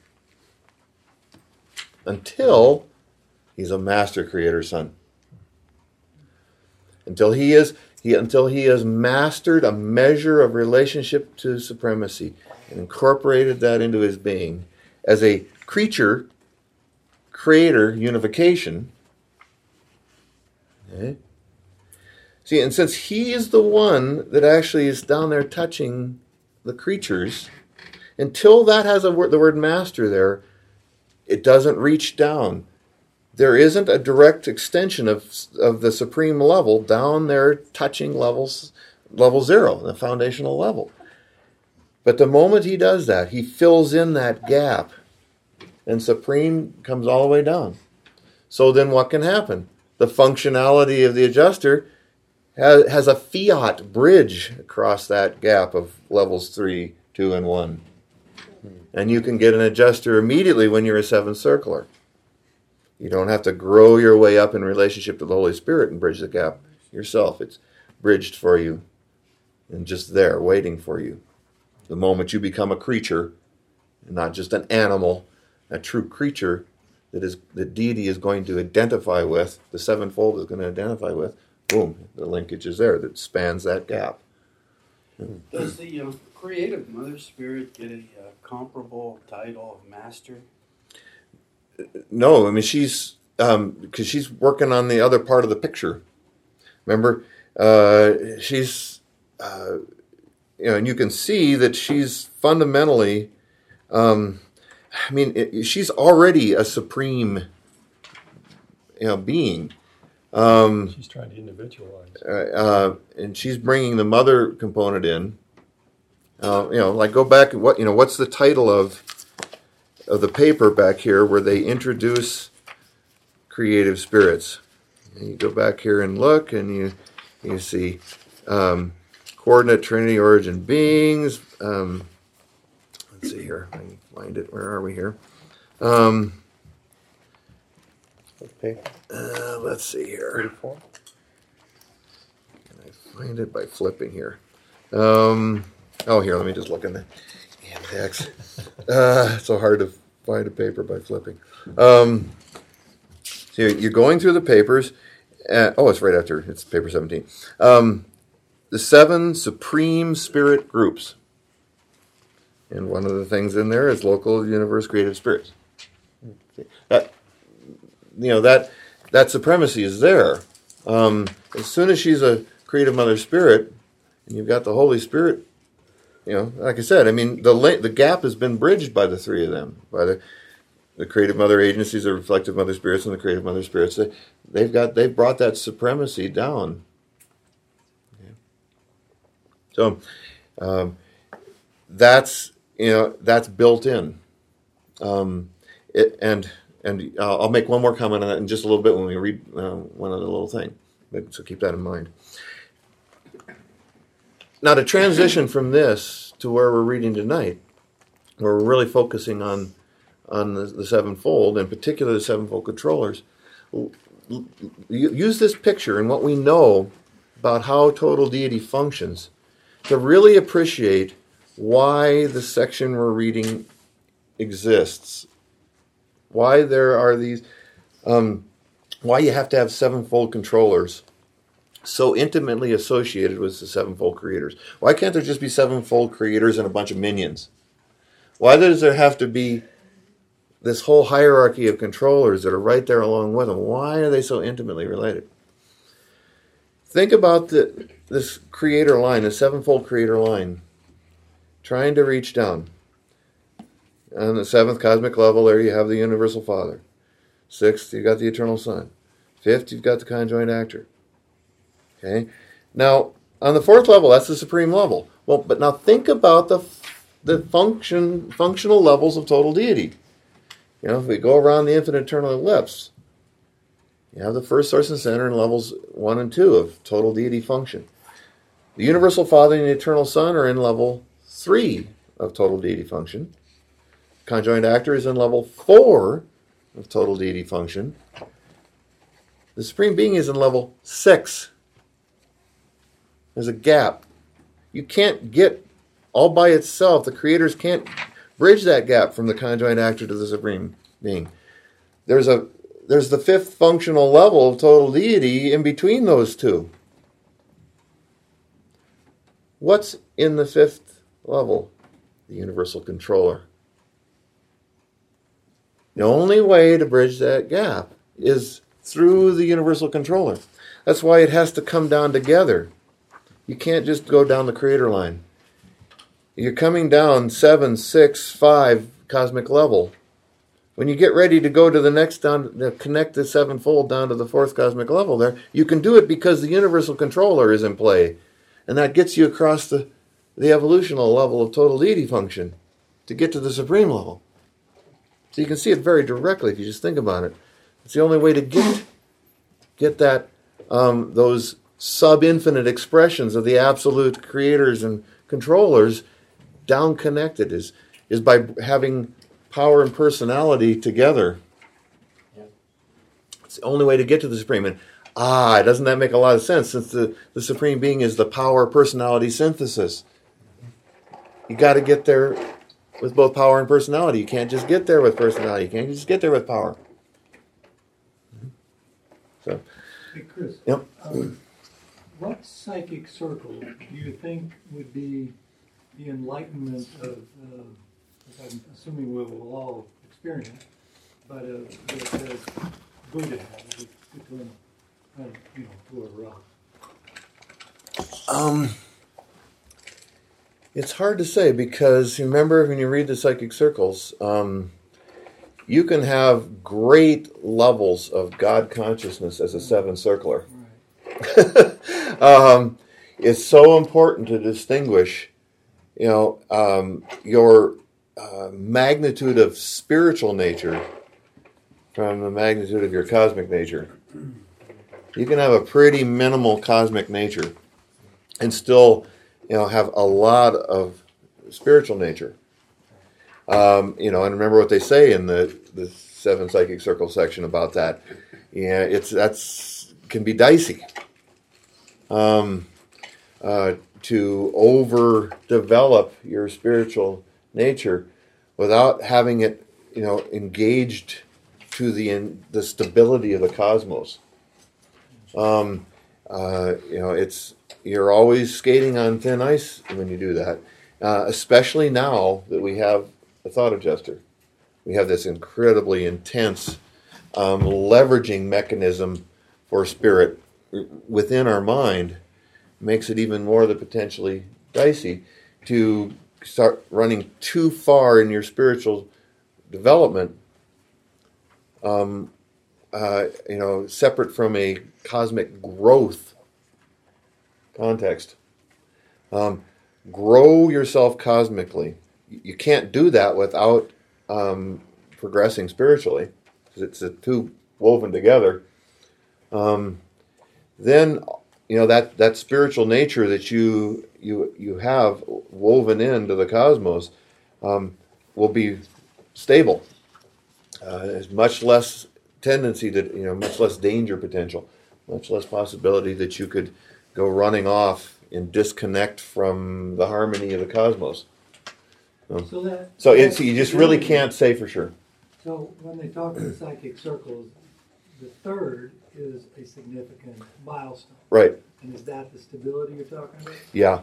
Until he's a master creator son. Until he has mastered a measure of relationship to supremacy and incorporated that into his being as a creator unification. Okay? See, and since he is the one that actually is down there touching the creatures, until that has the word master there, it doesn't reach down. There isn't a direct extension of the supreme level down there touching level 0, the foundational level. But the moment he does that, he fills in that gap, and supreme comes all the way down. So then what can happen? The functionality of the adjuster has a fiat bridge across that gap of levels 3, 2, and 1. And you can get an adjuster immediately when you're a 7th circler. You don't have to grow your way up in relationship to the Holy Spirit and bridge the gap yourself. It's bridged for you and just there waiting for you. The moment you become a creature, and not just an animal, a true creature that the deity is going to identify with, the sevenfold is going to identify with, boom, the linkage is there that spans that gap. Does the creative mother spirit get a comparable title of master? No, I mean she's because she's working on the other part of the picture. Remember, she's and you can see that she's fundamentally. She's already a supreme, being. She's trying to individualize, and she's bringing the mother component in. Like go back. What's the title of the paper back here where they introduce creative spirits? And you go back here and look, and you see coordinate Trinity origin beings. Let's see here. I can find it. Where are we here? Okay. Let's see here. Can I find it by flipping here? Here, let me just look in the text. It's so hard to find a paper by flipping. So you're going through the papers. It's right after. It's paper 17. The 7 supreme spirit groups. And one of the things in there is local universe creative spirits. That supremacy is there. As soon as she's a creative mother spirit, and you've got the Holy Spirit, like I said, I mean, the gap has been bridged by the 3 of them, by the creative mother agencies, the reflective mother spirits, and the creative mother spirits. They've brought that supremacy down. Okay. So that's built in. And I'll make one more comment on that in just a little bit when we read one other little thing. So keep that in mind. Now, to transition from this to where we're reading tonight, where we're really focusing on the sevenfold, in particular the sevenfold controllers, use this picture and what we know about how total deity functions to really appreciate why the section we're reading exists. Why there are these, why you have to have sevenfold controllers so intimately associated with the sevenfold creators. Why can't there just be sevenfold creators and a bunch of minions? Why does there have to be this whole hierarchy of controllers that are right there along with them? Why are they so intimately related? Think about this creator line, the sevenfold creator line, trying to reach down. On the 7th cosmic level, there you have the Universal Father. 6th, you've got the Eternal Son. 5th, you've got the conjoined actor. Okay? Now, on the 4th level, that's the supreme level. Well, but now think about the functional levels of total deity. If we go around the infinite eternal ellipse, you have the first source and center in levels 1 and 2 of total deity function. The Universal Father and the Eternal Son are in level 3 of total deity function. Conjoined actor is in level 4 of total deity function. The Supreme Being is in level 6. There's a gap. You can't get all by itself. The creators can't bridge that gap from the conjoined actor to the Supreme Being. There's the 5th functional level of total deity in between those two. What's in the 5th level? The universal controller. The only way to bridge that gap is through the universal controller. That's why it has to come down together. You can't just go down the creator line. You're coming down 7, 6, 5 cosmic level. When you get ready to go to the next connect the sevenfold down to the 4th cosmic level there, you can do it because the universal controller is in play. And that gets you across the evolutional level of total deity function to get to the supreme level. So you can see it very directly if you just think about it. It's the only way to get that those sub-infinite expressions of the absolute creators and controllers down connected is by having power and personality together. Yeah. It's the only way to get to the Supreme. And doesn't that make a lot of sense, since the Supreme Being is the power personality synthesis? You got to get there with both power and personality. You can't just get there with personality. You can't just get there with power. So, Hey, Chris. Yep. What psychic circle do you think would be the enlightenment of, I'm assuming we will all experience, but that Buddha had between, whoever else? It's hard to say, because remember, when you read the psychic circles, you can have great levels of God consciousness as a 7-circler. Right. It's so important to distinguish, your magnitude of spiritual nature from the magnitude of your cosmic nature. You can have a pretty minimal cosmic nature and still have a lot of spiritual nature. And remember what they say in the 7 psychic circle section about that. Yeah, that's can be dicey. To overdevelop your spiritual nature without having it, engaged to the stability of the cosmos. You're always skating on thin ice when you do that, especially now that we have a thought adjuster. We have this incredibly intense leveraging mechanism for spirit within our mind. Makes it even more potentially dicey to start running too far in your spiritual development, separate from a cosmic growth context. Grow yourself cosmically. You can't do that without progressing spiritually, because it's the two woven together. Then that spiritual nature that you have woven into the cosmos will be stable. There's much less tendency to, much less danger potential, much less possibility that you could go running off and disconnect from the harmony of the cosmos. So you just really can't say for sure. So when they talk in the psychic circles, the third is a significant milestone. Right. And is that the stability you're talking about? Yeah.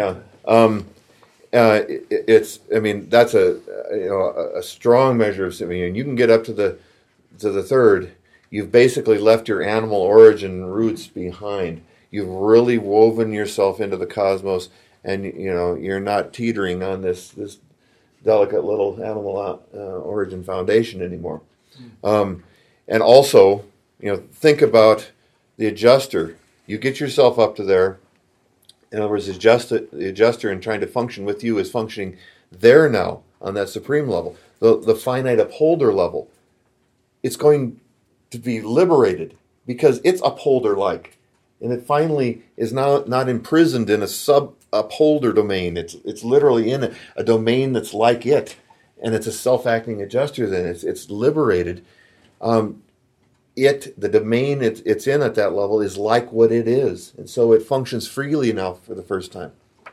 That's a strong measure of stability. And you can get up to the third. You've basically left your animal origin roots behind. You've really woven yourself into the cosmos, and you're not teetering on this delicate little animal origin foundation anymore. And also, think about the adjuster. You get yourself up to there. In other words, the adjuster in trying to function with you is functioning there now on that supreme level, the finite upholder level. It's going to be liberated because it's upholder-like. And it finally is now not imprisoned in a sub-upholder domain. It's literally in a domain that's like it. And it's a self-acting adjuster then. It's liberated. The domain it's in at that level is like what it is. And so it functions freely now for the first time.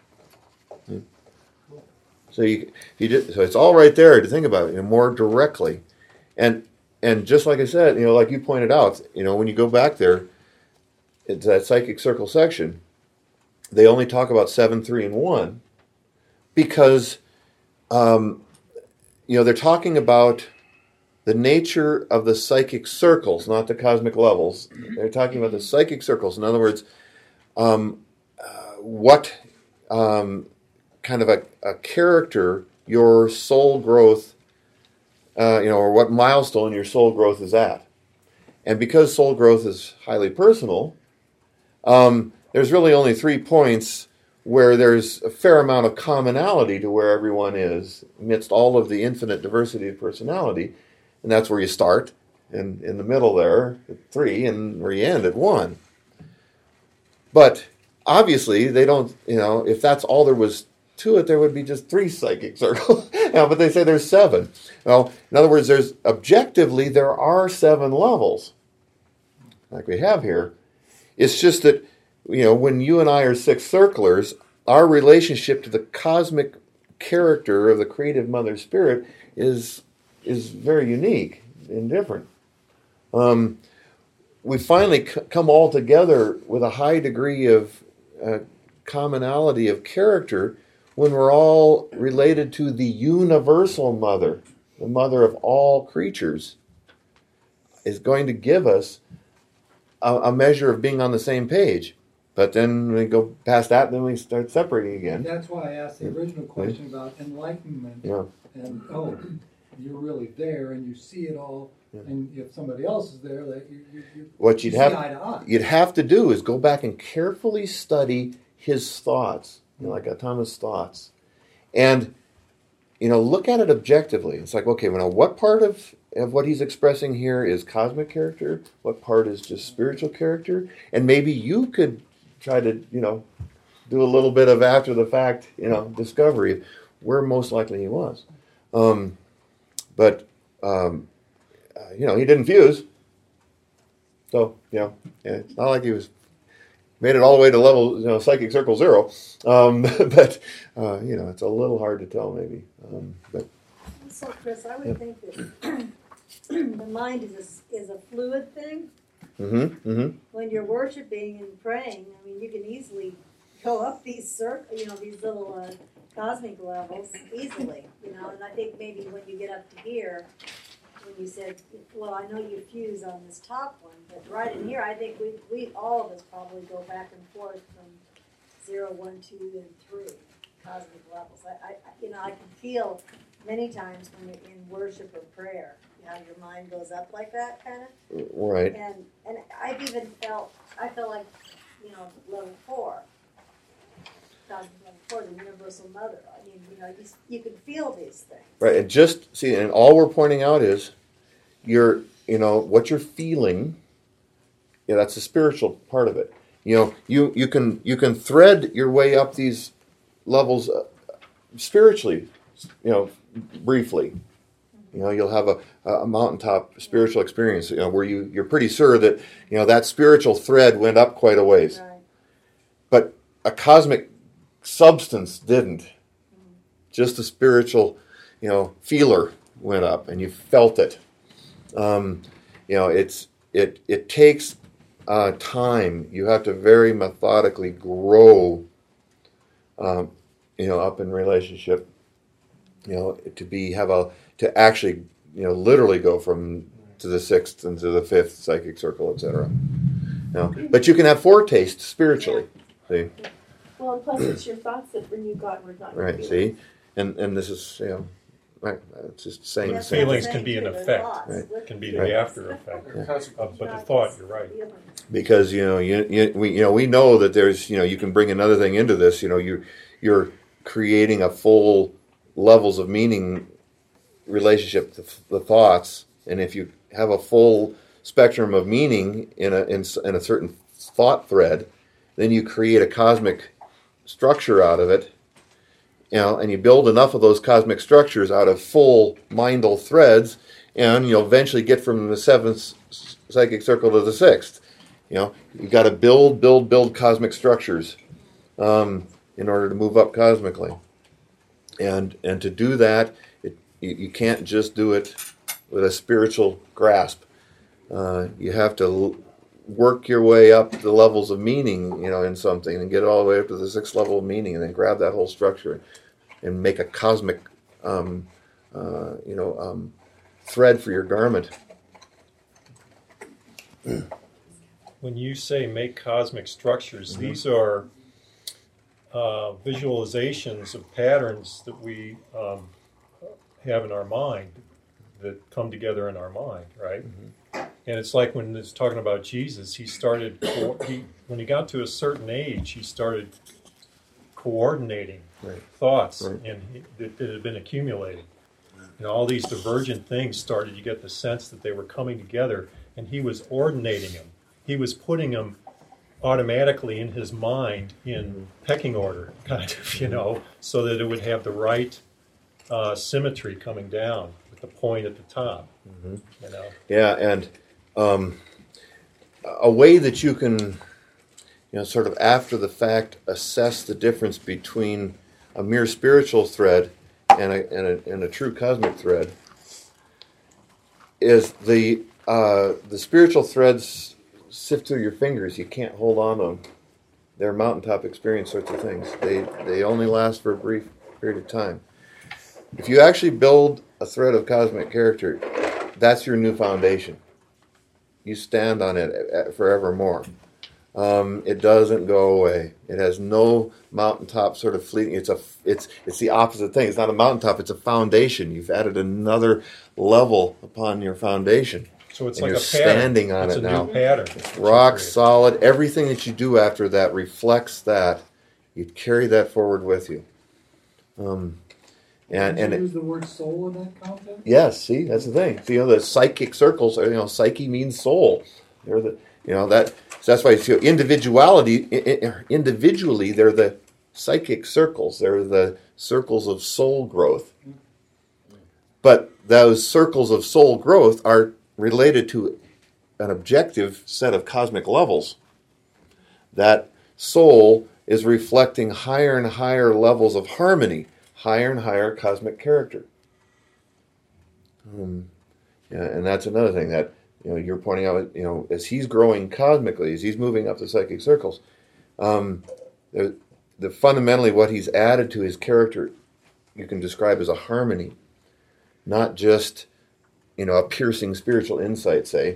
So so it's all right there to think about it, more directly. And just like I said, like you pointed out, when you go back there, it's that psychic circle section, they only talk about 7, 3, and 1 because, they're talking about the nature of the psychic circles, not the cosmic levels. They're talking about the psychic circles. In other words, what kind of a character your soul growth, or what milestone your soul growth is at. And because soul growth is highly personal, there's really only 3 points where there's a fair amount of commonality to where everyone is amidst all of the infinite diversity of personality. And that's where you start, and in the middle there at 3, and where you end at 1. But obviously they don't, if that's all there was to it, there would be just 3 psychic circles. But they say there's 7. Well, in other words, there are 7 levels, like we have here. It's just that, when you and I are 6 circlers, our relationship to the cosmic character of the creative Mother Spirit is very unique and different. We finally come all together with a high degree of commonality of character when we're all related to the universal mother, the mother of all creatures, is going to give us a measure of being on the same page. But then when we go past that, then we start separating again. And that's why I asked the original question about enlightenment. Yeah. And, you're really there and you see it all. Yeah. And if somebody else is there, that what you'd have eye to eye. You'd have to do is go back and carefully study his thoughts, like Gautama's thoughts, and look at it objectively. It's like, okay, what part of what he's expressing here is cosmic character? What part is just spiritual character? And maybe you could try to do a little bit of after the fact, discovery where most likely he was. But he didn't fuse. So, it's not like he made it all the way to level, psychic circle 0. But, it's a little hard to tell maybe. But So, Chris, I would think that the mind is a fluid thing. When you're worshiping and praying, I mean, you can easily go up these these little cosmic levels easily, And I think maybe when you get up to here, when you said, well, I know you fuse on this top one, but right in here, I think we all of us probably go back and forth from 0, 1, 2, and 3 cosmic levels. I can feel many times when you're in worship or prayer, how your mind goes up like that, kind of. Right. And I've even felt like, level 4. Cosmic level 4, the universal mother. I mean, you can feel these things. Right, and all we're pointing out is what you're feeling. That's the spiritual part of it. You can thread your way up these levels spiritually. Briefly. You'll have a mountaintop spiritual experience. Where you're pretty sure that that spiritual thread went up quite a ways, Right. but a cosmic substance didn't. Just the spiritual, feeler went up, and you felt it. It takes time. You have to very methodically grow, up in relationship. To actually, literally go from to the 6th and to the 5th psychic circle, etc. But you can have foretastes spiritually. See. Well, and plus it's your thoughts that bring you Godward, not your Right, feelings. see? And this is, right, it's just saying the same Feelings thing. can be an effect. It can be the after effect. But the thought, you're right. Because, we know that there's, you can bring another thing into this, you're creating a full levels of meaning relationship to the thoughts, and if you have a full spectrum of meaning in a certain thought thread, then you create a cosmic structure out of it, and you build enough of those cosmic structures out of full mindal threads, and you'll eventually get from the 7th psychic circle to the 6th. You've got to build cosmic structures in order to move up cosmically. And to do that, you can't just do it with a spiritual grasp. You have to work your way up the levels of meaning, in something, and get all the way up to the 6th level of meaning, and then grab that whole structure and make a cosmic, thread for your garment. When you say make cosmic structures, these are visualizations of patterns that we have in our mind that come together in our mind, right? And it's like when it's talking about Jesus, when he got to a certain age, he started coordinating thoughts that had been accumulating. All these divergent things started, you get the sense that they were coming together, and he was ordinating them. He was putting them automatically in his mind in pecking order, kind of, so that it would have the right symmetry coming down with the point at the top. Yeah, and a way that you can, sort of after the fact, assess the difference between a mere spiritual thread and a true cosmic thread is the spiritual threads sift through your fingers. You can't hold on to them. They're mountaintop experience sorts of things. They only last for a brief period of time. If you actually build a thread of cosmic character, that's your new foundation. You stand on it forevermore. It doesn't go away. It has no mountaintop sort of fleeting. It's the opposite thing. It's not a mountaintop. It's a foundation. You've added another level upon your foundation. So it's and like you're a pattern. standing on It's it a now. new pattern. It's rock solid. Everything that you do after that reflects that. You carry that forward with you. And you use the word soul in that context? Yes, see, that's the thing. See, the psychic circles are, psyche means soul. They're That's why individually they're the psychic circles. They're the circles of soul growth. But those circles of soul growth are related to an objective set of cosmic levels. That soul is reflecting higher and higher levels of harmony, higher and higher cosmic character. And that's another thing that you're pointing out. As he's growing cosmically, as he's moving up the psychic circles, the fundamentally what he's added to his character, you can describe as a harmony, not just a piercing spiritual insight. Say,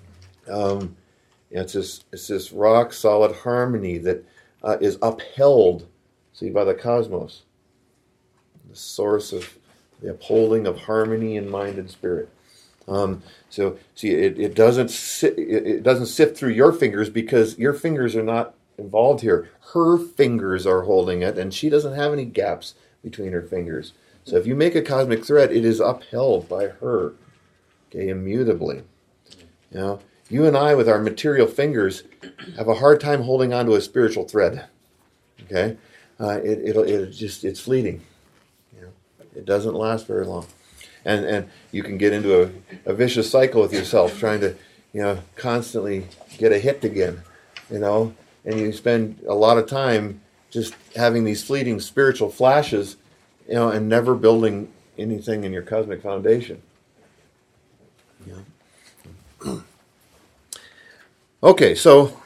it's this rock solid harmony that is upheld, see, by the cosmos, the source of the upholding of harmony in mind and spirit. So see, it doesn't sift through your fingers because your fingers are not involved here. Her fingers are holding it, and she doesn't have any gaps between her fingers. So if you make a cosmic thread, it is upheld by her, okay, immutably. You and I, with our material fingers, have a hard time holding on to a spiritual thread. Okay, it's fleeting. It doesn't last very long, and you can get into a vicious cycle with yourself, trying to constantly get a hit again, and you spend a lot of time just having these fleeting spiritual flashes, and never building anything in your cosmic foundation. Okay, so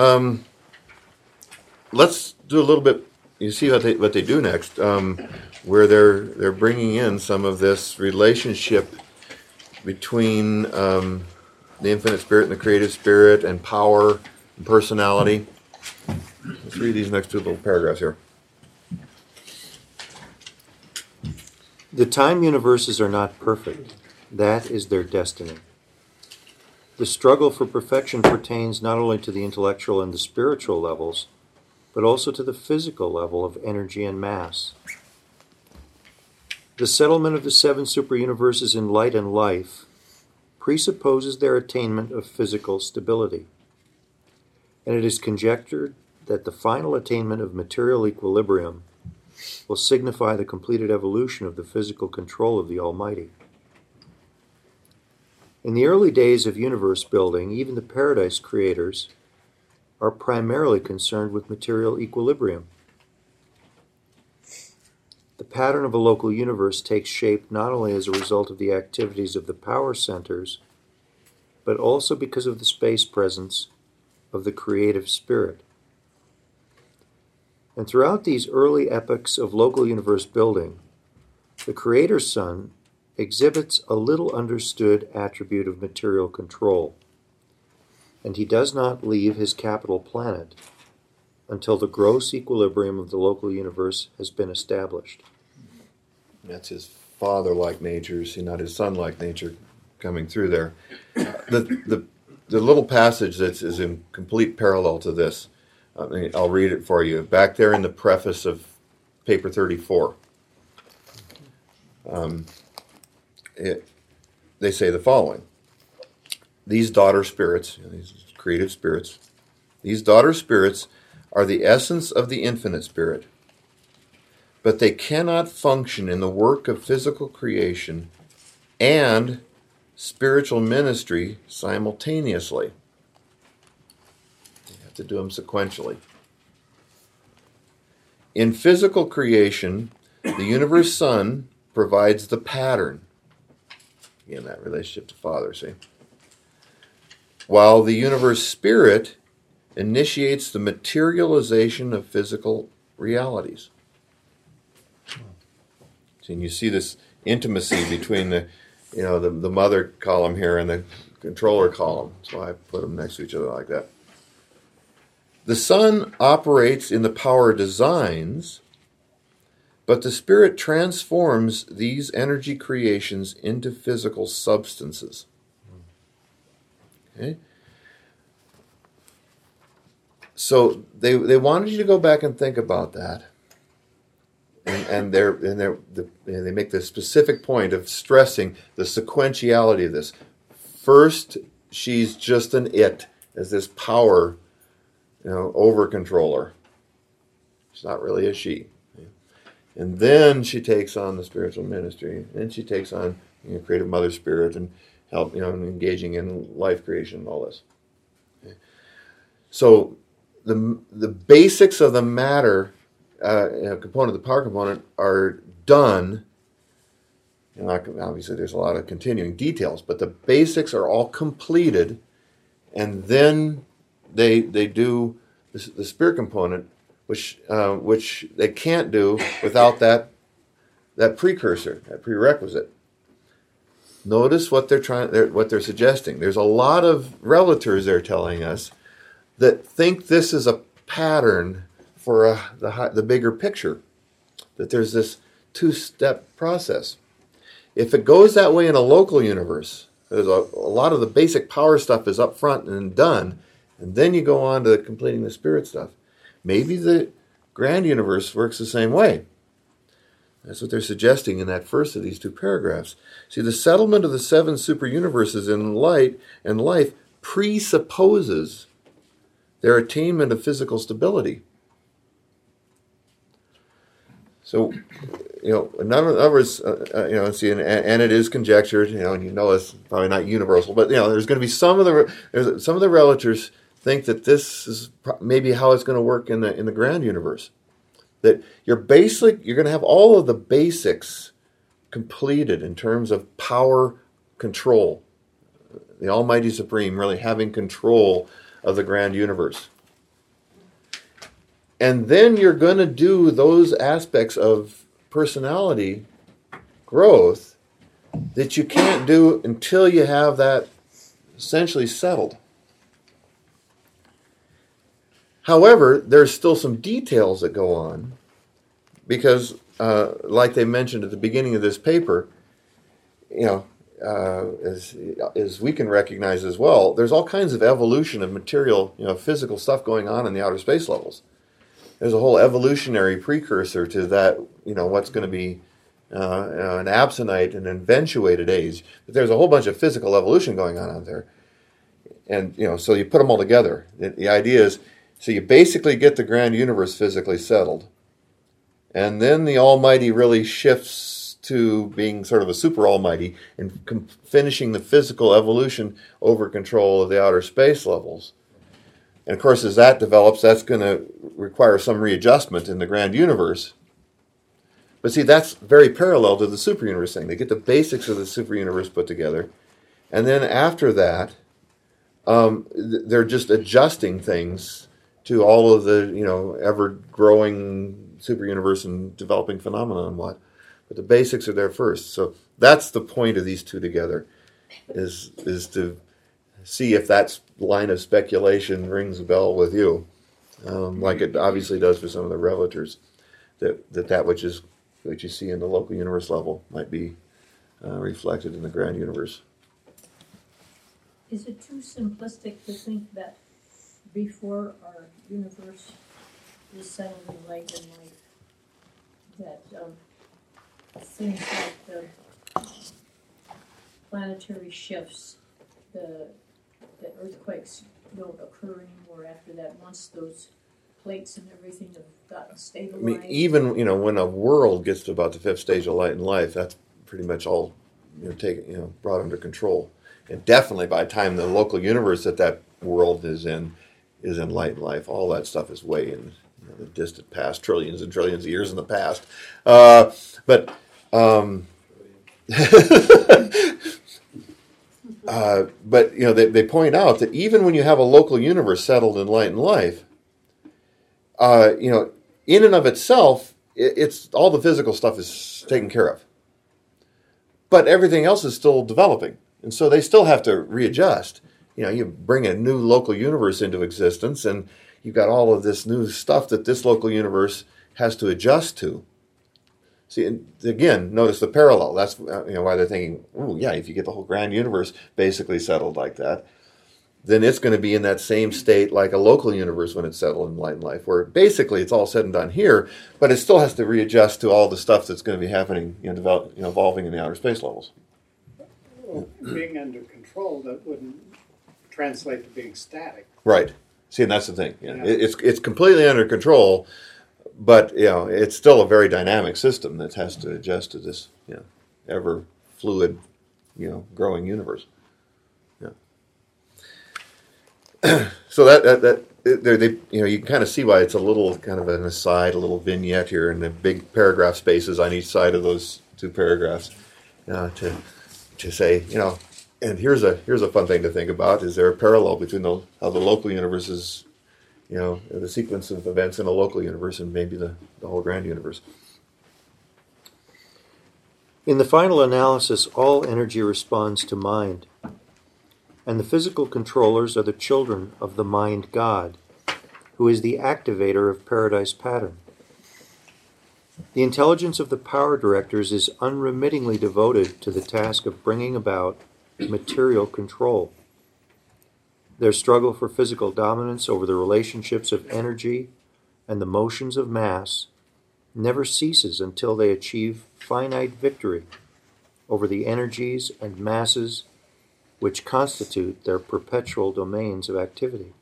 let's do a little bit. You see what they do next, where they're bringing in some of this relationship between the infinite spirit and the creative spirit, and power and personality. Let's read these next two little paragraphs here. The time universes are not perfect. That is their destiny. The struggle for perfection pertains not only to the intellectual and the spiritual levels, but also to the physical level of energy and mass. The settlement of the seven superuniverses in light and life presupposes their attainment of physical stability, and it is conjectured that the final attainment of material equilibrium will signify the completed evolution of the physical control of the Almighty. In the early days of universe building, even the paradise creators are primarily concerned with material equilibrium. The pattern of a local universe takes shape not only as a result of the activities of the power centers, but also because of the space presence of the creative spirit. And throughout these early epochs of local universe building, the Creator's Son exhibits a little understood attribute of material control, and he does not leave his capital planet until the gross equilibrium of the local universe has been established. That's his father-like nature, not his son-like nature coming through there. The little passage that is in complete parallel to this, I'll read it for you. Back there in the preface of paper 34. They say the following. These daughter spirits, these creative spirits, these daughter spirits are the essence of the infinite spirit, but they cannot function in the work of physical creation and spiritual ministry simultaneously. You have to do them sequentially. In physical creation, the universe Son provides the pattern. Again, that relationship to Father, see? While the universe Spirit initiates the materialization of physical realities. See, and you see this intimacy between the mother column here and the controller column. That's why I put them next to each other like that. The Son operates in the power designs, but the Spirit transforms these energy creations into physical substances. Okay? So they wanted you to go back and think about that, and they make the specific point of stressing the sequentiality of this. First, she's just an it, as this power, over controller. She's not really a she. And then she takes on the spiritual ministry. And she takes on creative mother spirit and help, engaging in life creation and all this. Okay. So the basics of the matter component, the power component, are done. Obviously, there's a lot of continuing details, but the basics are all completed, and then they do the spirit component, which they can't do without that precursor, that prerequisite. Notice what they're suggesting. There's a lot of relators they're telling us that think this is a pattern for the bigger picture, that there's this two-step process. If it goes that way in a local universe, there's a lot of the basic power stuff is up front and done, and then you go on to completing the spirit stuff. Maybe the grand universe works the same way. That's what they're suggesting in that first of these two paragraphs. See, the settlement of the 7 super universes in light and life presupposes their attainment of physical stability. So, in other words, see, and it is conjectured, and it's probably not universal, but there's going to be some of the relators think that this is maybe how it's going to work in the grand universe. That you're going to have all of the basics completed in terms of power control. The Almighty Supreme really having control of the grand universe. And then you're going to do those aspects of personality growth that you can't do until you have that essentially settled. However, there's still some details that go on because, like they mentioned at the beginning of this paper, as we can recognize as well, there's all kinds of evolution of material, physical stuff going on in the outer space levels. There's a whole evolutionary precursor to that, what's going to be an absonite and eventuated age. But there's a whole bunch of physical evolution going on out there. And, so you put them all together. The idea is, so you basically get the grand universe physically settled. And then the Almighty really shifts to being sort of a super Almighty and finishing the physical evolution over control of the outer space levels. And of course, as that develops, that's going to require some readjustment in the grand universe. But see, that's very parallel to the super universe thing. They get the basics of the super universe put together. And then after that, they're just adjusting things to all of the, ever-growing super universe and developing phenomena and what. But the basics are there first. So that's the point of these two together, is to see if that line of speculation rings a bell with you, like it obviously does for some of the relators, that which you see in the local universe level might be reflected in the grand universe. Is it too simplistic to think that before our universe is settled in light and life, that things like the planetary shifts, the earthquakes don't occur anymore after that, once those plates and everything have gotten stabilized? I mean, even when a world gets to about the 5th stage of light and life, that's pretty much all brought under control. And definitely by the time the local universe that world is in light and life, all that stuff is way in the distant past, trillions and trillions of years in the past. But they point out that even when you have a local universe settled in light and life, in and of itself, it's all the physical stuff is taken care of. But everything else is still developing. And so they still have to readjust. You bring a new local universe into existence, and you've got all of this new stuff that this local universe has to adjust to. See, and again, notice the parallel. That's why they're thinking, if you get the whole grand universe basically settled like that, then it's going to be in that same state like a local universe when it's settled in light and life, where basically it's all said and done here, but it still has to readjust to all the stuff that's going to be happening, evolving in the outer space levels. Well, being under control, that wouldn't translate to being static. Right. See, and that's the thing. Yeah. Yeah. It's completely under control, but it's still a very dynamic system that has to adjust to this ever fluid, growing universe. Yeah. So you can kind of see why it's a little kind of an aside, a little vignette here in the big paragraph spaces on each side of those two paragraphs to say, and here's a fun thing to think about: is there a parallel between how the local universe is, the sequence of events in a local universe and maybe the whole grand universe? In the final analysis, all energy responds to mind, and the physical controllers are the children of the mind God, who is the activator of paradise pattern. The intelligence of the power directors is unremittingly devoted to the task of bringing about material control. Their struggle for physical dominance over the relationships of energy and the motions of mass never ceases until they achieve finite victory over the energies and masses which constitute their perpetual domains of activity.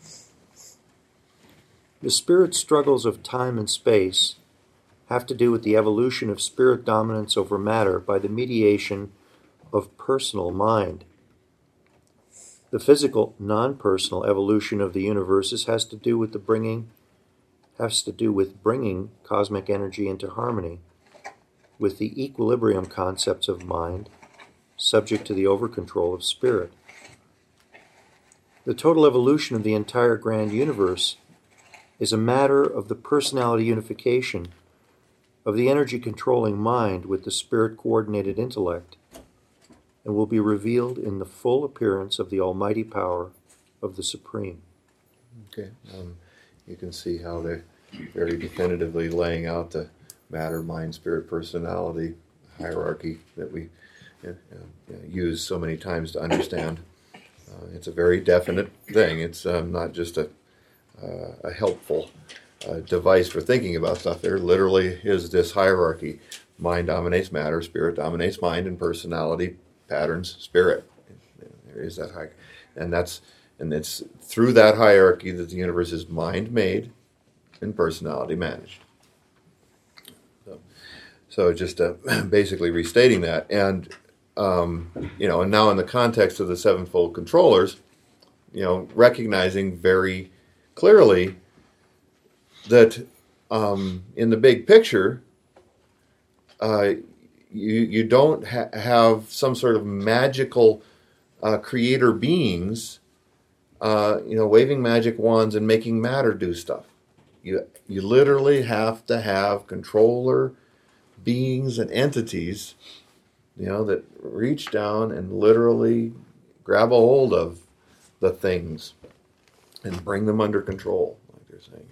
The spirit struggles of time and space have to do with the evolution of spirit dominance over matter by the mediation of personal mind. The physical, non-personal evolution of the universes has to do with bringing cosmic energy into harmony with the equilibrium concepts of mind, subject to the over-control of spirit. The total evolution of the entire grand universe is a matter of the personality unification of the energy-controlling mind with the spirit-coordinated intellect, and will be revealed in the full appearance of the almighty power of the Supreme. Okay. You can see how they're very definitively laying out the matter, mind, spirit, personality hierarchy that we use so many times to understand. It's a very definite thing. It's not just a helpful device for thinking about stuff. There literally is this hierarchy. Mind dominates matter, spirit dominates mind, and personality patterns spirit. There is that hierarchy. And it's through that hierarchy that the universe is mind made and personality managed. So just basically restating that, and and now in the context of the sevenfold controllers, recognizing very clearly that in the big picture, you don't have some sort of magical creator beings, waving magic wands and making matter do stuff. You literally have to have controller beings and entities, that reach down and literally grab a hold of the things and bring them under control, like they're saying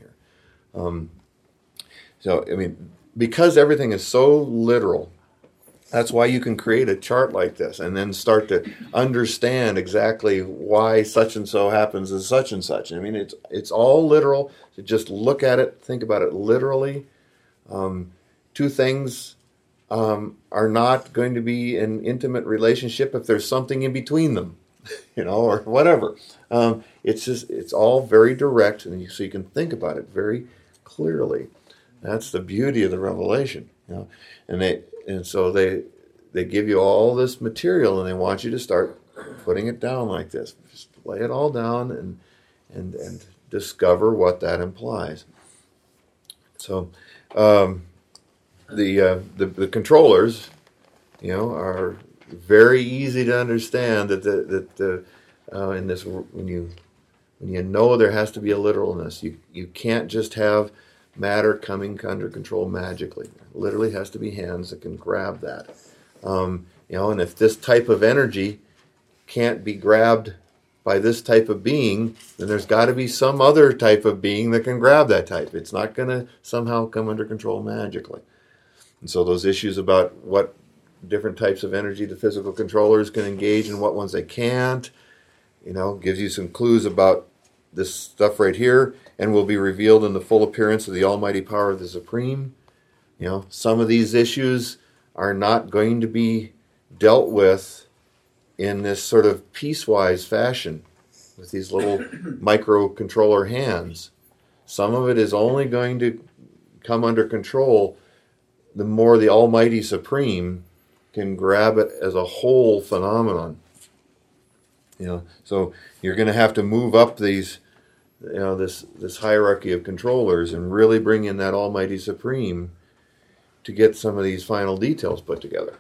here. Because everything is so literal, that's why you can create a chart like this and then start to understand exactly why such and so happens as such and such. It's all literal. So just look at it, think about it literally. Two things are not going to be an intimate relationship if there's something in between them, or whatever. It's all very direct, and so you can think about it very clearly. That's the beauty of the revelation, and so they give you all this material, and they want you to start putting it down like this. Just lay it all down and discover what that implies. So. The controllers, are very easy to understand that in this when you know there has to be a literalness. You can't just have matter coming under control magically. There literally has to be hands that can grab that. And if this type of energy can't be grabbed by this type of being, then there's got to be some other type of being that can grab that type. It's not going to somehow come under control magically. And so those issues about what different types of energy the physical controllers can engage and what ones they can't, gives you some clues about this stuff right here, and will be revealed in the full appearance of the almighty power of the Supreme. Some of these issues are not going to be dealt with in this sort of piecewise fashion. with these little microcontroller hands. Some of it is only going to come under control the more the Almighty Supreme can grab it as a whole phenomenon. So you're going to have to move up these, this hierarchy of controllers and really bring in that Almighty Supreme to get some of these final details put together.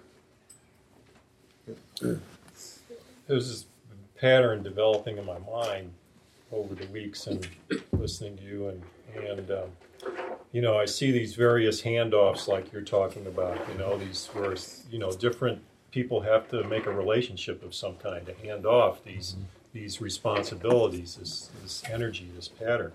There's this pattern developing in my mind over the weeks and listening to you and I see these various handoffs like you're talking about, these where, different people have to make a relationship of some kind to hand off these responsibilities, this energy, this pattern.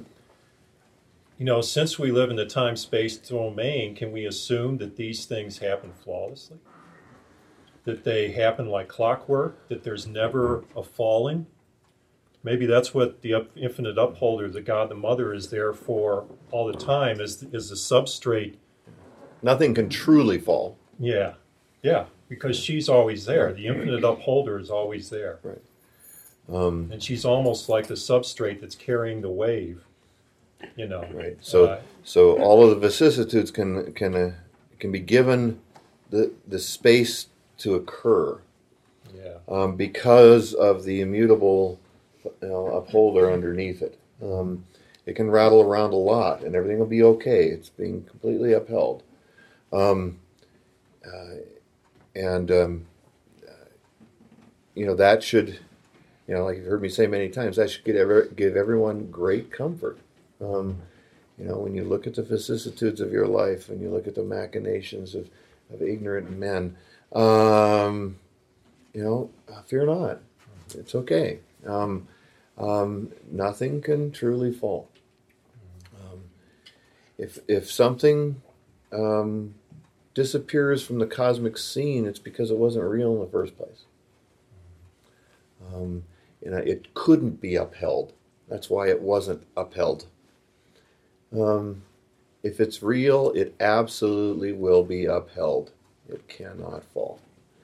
Since we live in the time-space domain, can we assume that these things happen flawlessly? That they happen like clockwork? That there's never a falling? Maybe that's what the infinite upholder, the God the Mother, is there for all the time, is the substrate. Nothing can truly fall. Yeah, because she's always there. The infinite upholder is always there. Right. And she's almost like the substrate that's carrying the wave. Right. So all of the vicissitudes can be given the space to occur. Yeah. Because of the immutable upholder underneath it. It can rattle around a lot, and everything will be okay. It's being completely upheld. That should, like you've heard me say many times, that should give everyone great comfort. When you look at the vicissitudes of your life, and you look at the machinations of ignorant men, fear not. It's okay. Nothing can truly fall. If something disappears from the cosmic scene, it's because it wasn't real in the first place. It couldn't be upheld. That's why it wasn't upheld. If it's real, it absolutely will be upheld. It cannot fall.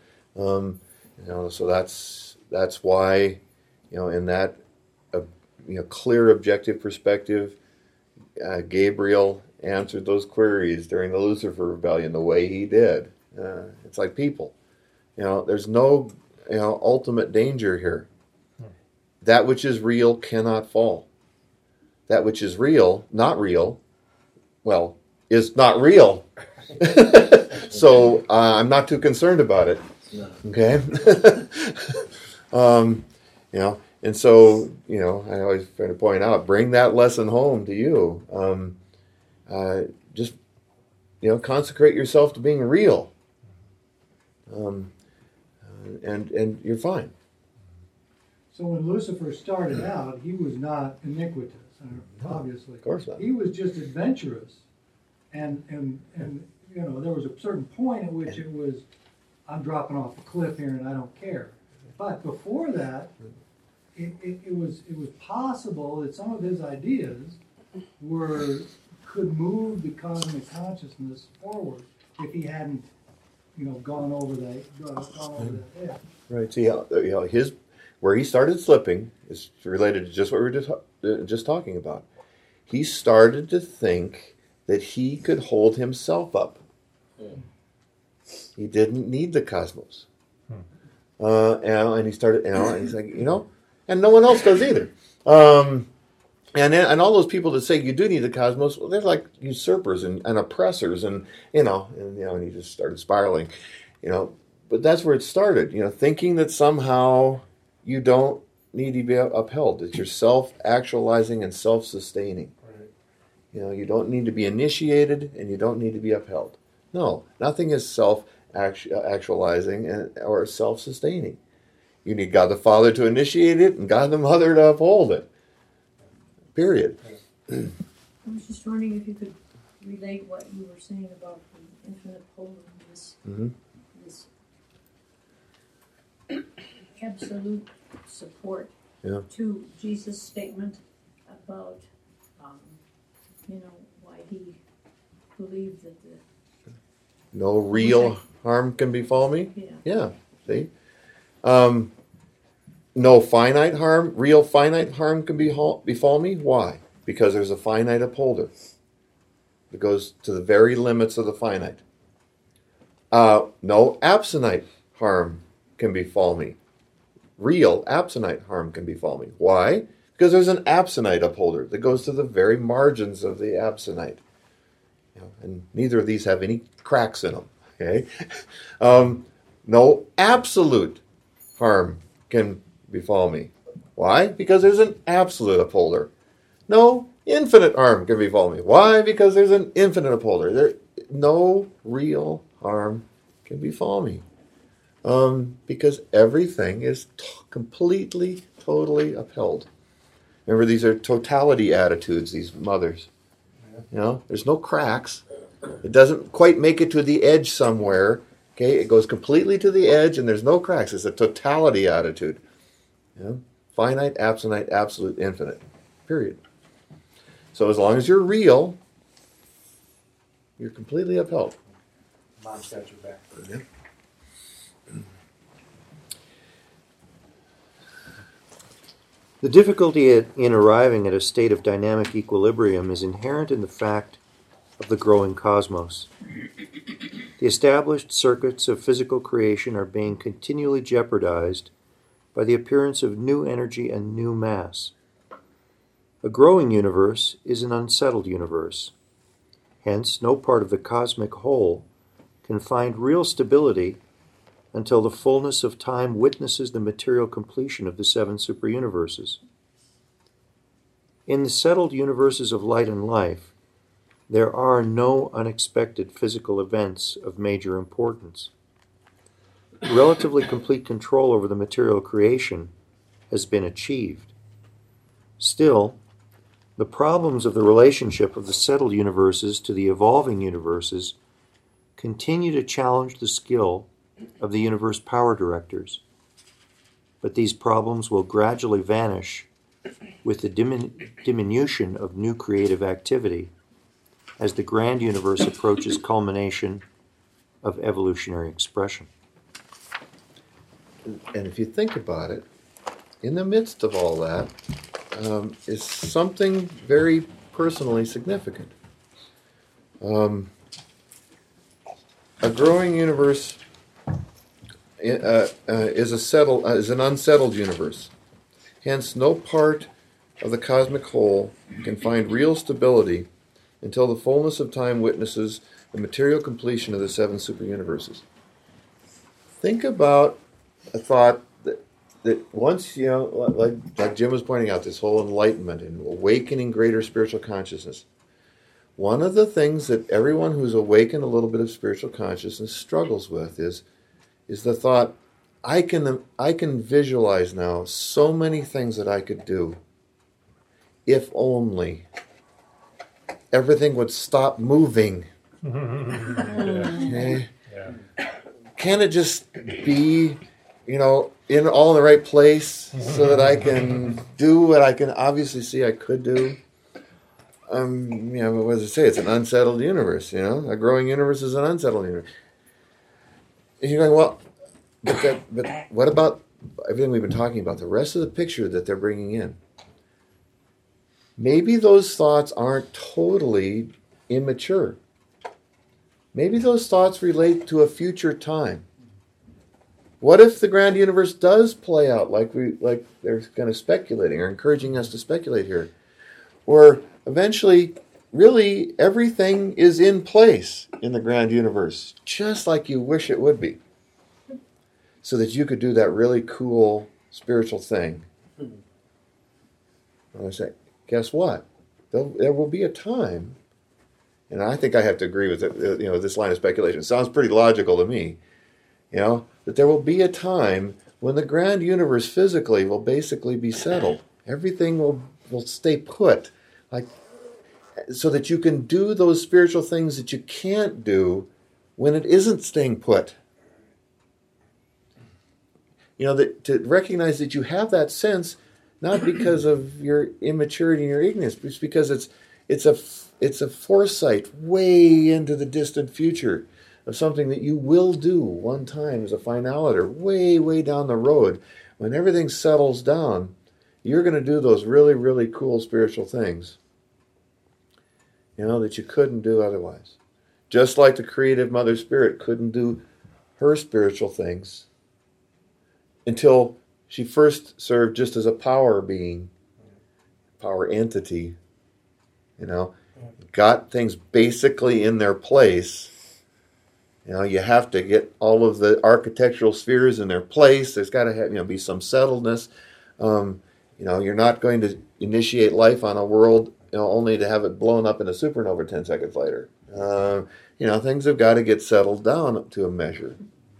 So that's why, in that clear objective perspective, Gabriel answered those queries during the Lucifer rebellion the way he did. It's like people. There's no ultimate danger here. That which is real cannot fall. That which is real, not real, is not real. So I'm not too concerned about it. Okay? And so, I always try to point out, bring that lesson home to you. Just, consecrate yourself to being real. And you're fine. So when Lucifer started out, he was not iniquitous, obviously. Of course not. He was just adventurous. And there was a certain point at which it was, I'm dropping off the cliff here and I don't care. But before that, it was possible that some of his ideas could move the cosmic consciousness forward if he hadn't, gone over that edge. Right. See, where he started slipping is related to just what we were just talking about. He started to think that he could hold himself up. He didn't need the cosmos. And he started, and he's like, and no one else does either. And all those people that say you do need the cosmos, well, they're like usurpers and oppressors, and he just started spiraling, But that's where it started, thinking that somehow you don't need to be upheld. That you're self-actualizing and self-sustaining. Right. You don't need to be initiated, and you don't need to be upheld. No, nothing is self-actualizing or self-sustaining. You need God the Father to initiate it and God the Mother to uphold it. Period. I was just wondering if you could relate what you were saying about the infinite whole of this, this absolute support to Jesus' statement about, why he believed that no real harm can befall me. Yeah. See, no finite harm, real finite harm can befall me. Why? Because there's a finite upholder. It goes to the very limits of the finite. No absonite harm can befall me. Real absonite harm can befall me. Why? Because there's an absonite upholder that goes to the very margins of the absonite. And neither of these have any cracks in them. Okay? No absolute harm can befall me. Why? Because there's an absolute upholder. No infinite harm can befall me. Why? Because there's an infinite upholder. No real harm can befall me. Because everything is completely, totally upheld. Remember, these are totality attitudes, these mothers. There's no cracks. It doesn't quite make it to the edge somewhere. Okay, it goes completely to the edge and there's no cracks. It's a totality attitude. Finite, absonite, absolute, infinite. Period. So as long as you're real, you're completely upheld. Mom's got your back. Yeah. The difficulty in arriving at a state of dynamic equilibrium is inherent in the fact of the growing cosmos. The established circuits of physical creation are being continually jeopardized by the appearance of new energy and new mass. A growing universe is an unsettled universe. Hence, no part of the cosmic whole can find real stability until the fullness of time witnesses the material completion of the 7 superuniverses. In the settled universes of light and life, there are no unexpected physical events of major importance. Relatively complete control over the material creation has been achieved. Still, the problems of the relationship of the settled universes to the evolving universes continue to challenge the skill of the universe power directors. But these problems will gradually vanish with the diminution of new creative activity as the grand universe approaches culmination of evolutionary expression. And if you think about it, in the midst of all that is something very personally significant. A growing universe is an unsettled universe. Hence, no part of the cosmic whole can find real stability until the fullness of time witnesses the material completion of the 7 superuniverses. Think about a thought that once, like Jim was pointing out, this whole enlightenment and awakening greater spiritual consciousness. One of the things that everyone who's awakened a little bit of spiritual consciousness struggles with is the thought, I can visualize now so many things that I could do if only everything would stop moving. Okay? Yeah. Can it just be, in all in the right place so that I can do what I can obviously see I could do? What does it say? It's an unsettled universe, A growing universe is an unsettled universe. And you're going, well, but what about everything we've been talking about, the rest of the picture that they're bringing in? Maybe those thoughts aren't totally immature. Maybe those thoughts relate to a future time. What if the grand universe does play out like they're kind of speculating or encouraging us to speculate here? Or eventually, really, everything is in place in the grand universe, just like you wish it would be, so that you could do that really cool spiritual thing. I say, guess what? There will be a time, and I think I have to agree with it, this line of speculation. It sounds pretty logical to me, that there will be a time when the grand universe physically will basically be settled. Everything will stay put, so that you can do those spiritual things that you can't do when it isn't staying put. To recognize that you have that sense, not because of your immaturity and your ignorance, but it's because it's a foresight way into the distant future of something that you will do one time as a finality, or way, way down the road when everything settles down, you're going to do those really, really cool spiritual things, that you couldn't do otherwise. Just like the creative Mother Spirit couldn't do her spiritual things until she first served just as a power being, power entity, got things basically in their place. You have to get all of the architectural spheres in their place. There's got to be some settledness. You're not going to initiate life on a world only to have it blown up in a supernova 10 seconds later. Things have got to get settled down to a measure.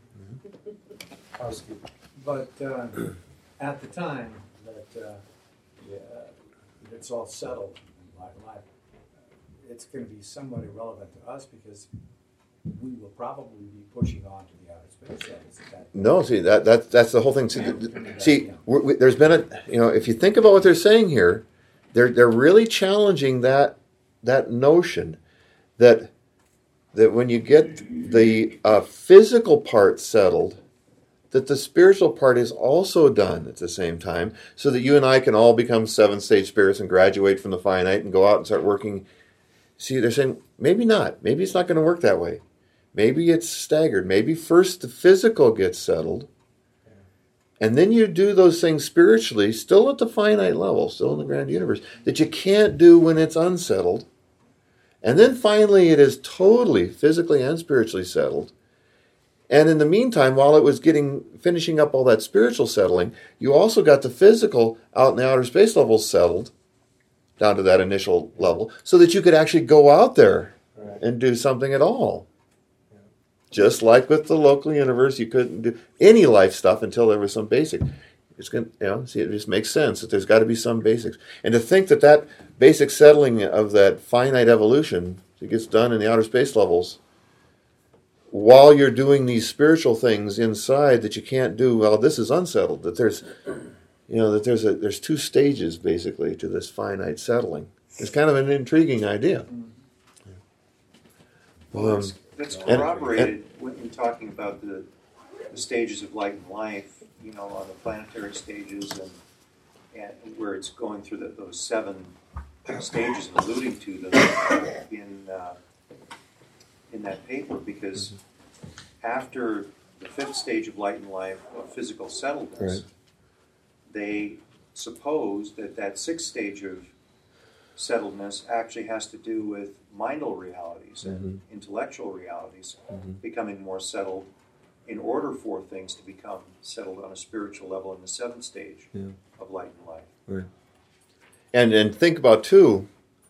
But at the time that it's all settled in life, it's going to be somewhat irrelevant to us because we will probably be pushing on to the outer space settings. No, see, that's the whole thing. There's been if you think about what they're saying here, they're really challenging that notion that when you get the physical part settled, that the spiritual part is also done at the same time, so that you and I can all become 7th-stage spirits and graduate from the finite and go out and start working. See, they're saying, maybe not. Maybe it's not going to work that way. Maybe it's staggered. Maybe first the physical gets settled, and then you do those things spiritually, still at the finite level, still in the grand universe, that you can't do when it's unsettled. And then finally it is totally physically and spiritually settled. And in the meantime, while it was finishing up all that spiritual settling, you also got the physical out in the outer space levels settled down to that initial level, so that you could actually go out there and do something at all. Just like with the local universe, you couldn't do any life stuff until there was some basic. It's going it just makes sense that there's got to be some basics. And to think that basic settling of that finite evolution that gets done in the outer space levels, while you're doing these spiritual things inside that you can't do, well, this is unsettled. That there's, there's 2 stages basically to this finite settling. It's kind of an intriguing idea. That's corroborated when you're talking about the stages of light and life, on the planetary stages and where it's going through those 7 stages and alluding to them in that paper, because after the 5th stage of light and life of physical settledness, they suppose that 6th stage of settledness actually has to do with mindal realities and intellectual realities becoming more settled in order for things to become settled on a spiritual level in the 7th stage of light and life. Right. And think about too,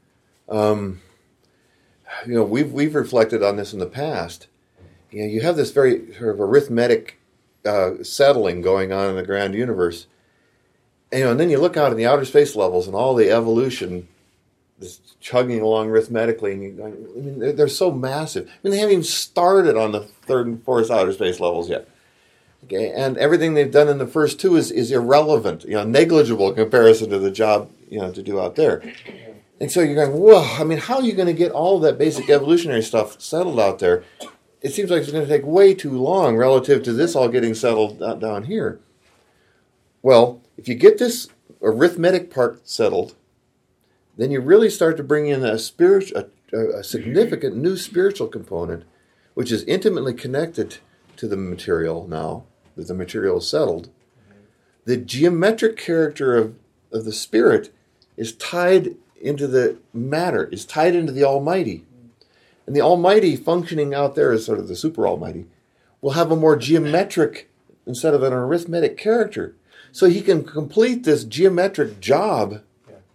we've reflected on this in the past. You have this very sort of arithmetic settling going on in the grand universe, and then you look out in the outer space levels and all the evolution is chugging along arithmetically, and they're so massive. They haven't even started on the 3rd and 4th outer space levels yet. Okay, and everything they've done in the first 2 is irrelevant, negligible in comparison to the job to do out there. And so you're going, whoa, how are you going to get all of that basic evolutionary stuff settled out there? It seems like it's going to take way too long relative to this all getting settled down here. Well, if you get this arithmetic part settled, then you really start to bring in a significant new spiritual component, which is intimately connected to the material now, that the material is settled. The geometric character of the spirit is tied into the matter, is tied into the Almighty. And the Almighty functioning out there as sort of the super Almighty will have a more geometric instead of an arithmetic character. So he can complete this geometric job,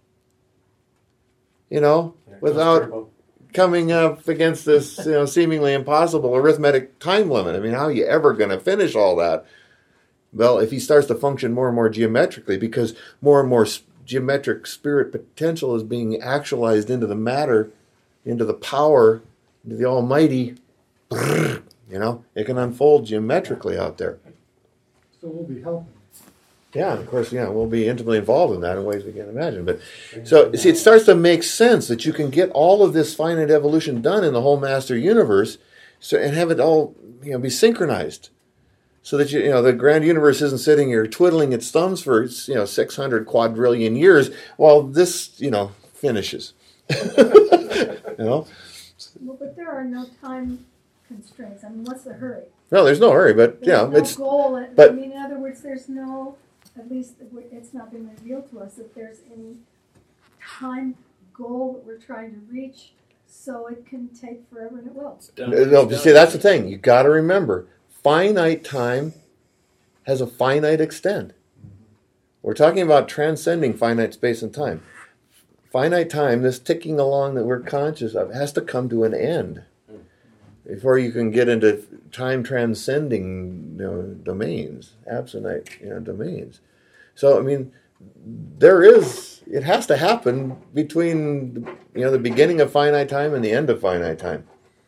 without coming up against this seemingly impossible arithmetic time limit. How are you ever going to finish all that? Well, if he starts to function more and more geometrically, because more and more geometric spirit potential is being actualized into the matter, into the power, into the Almighty, it can unfold geometrically out there. So we'll be helping. Yeah, of course, we'll be intimately involved in that in ways we can't imagine. But so, see, it starts to make sense that you can get all of this finite evolution done in the whole master universe, and have it all, be synchronized, so that the grand universe isn't sitting here twiddling its thumbs for 600 quadrillion years while this finishes. Well, but there are no time constraints. I mean, what's the hurry? No, there's no hurry, but There's no it's goal. but- I mean, in other words, there's no, at least it's not been revealed to us that there's any time goal that we're trying to reach, so it can take forever, and it will. no. See, that's the thing. You got to remember, finite time has a finite extent. We're talking about transcending finite space and time. Finite time, this ticking along that we're conscious of, has to come to an end before you can get into time transcending domains, absonite domains. So, I mean, it has to happen between the beginning of finite time and the end of finite time.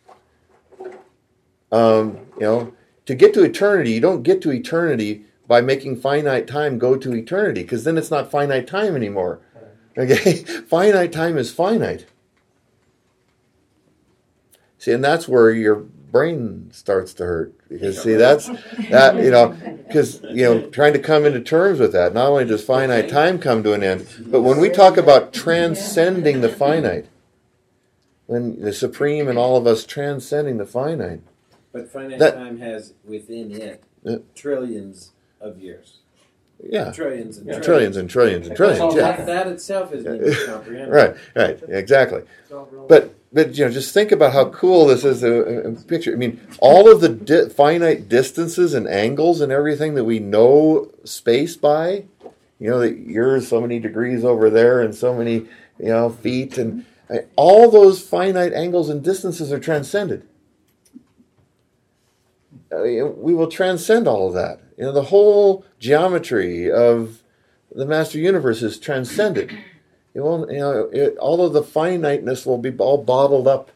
To get to eternity, you don't get to eternity by making finite time go to eternity, because then it's not finite time anymore. Okay, finite time is finite. See, and that's where your brain starts to hurt, because because trying to come into terms with that. Not only does finite time come to an end, but when we talk about transcending the finite, when the Supreme and all of us transcending the finite. But finite time has within it trillions of years. Yeah. Trillions and trillions. Trillions and trillions and trillions. Yeah. That itself is incomprehensible. Right, exactly. But just think about how cool this is a picture. I mean, all of the finite distances and angles and everything that we know space by, that you're so many degrees over there and so many, feet, and all those finite angles and distances are transcended. We will transcend all of that. The whole geometry of the Master Universe is transcended. It won't, all of the finiteness will be all bottled up,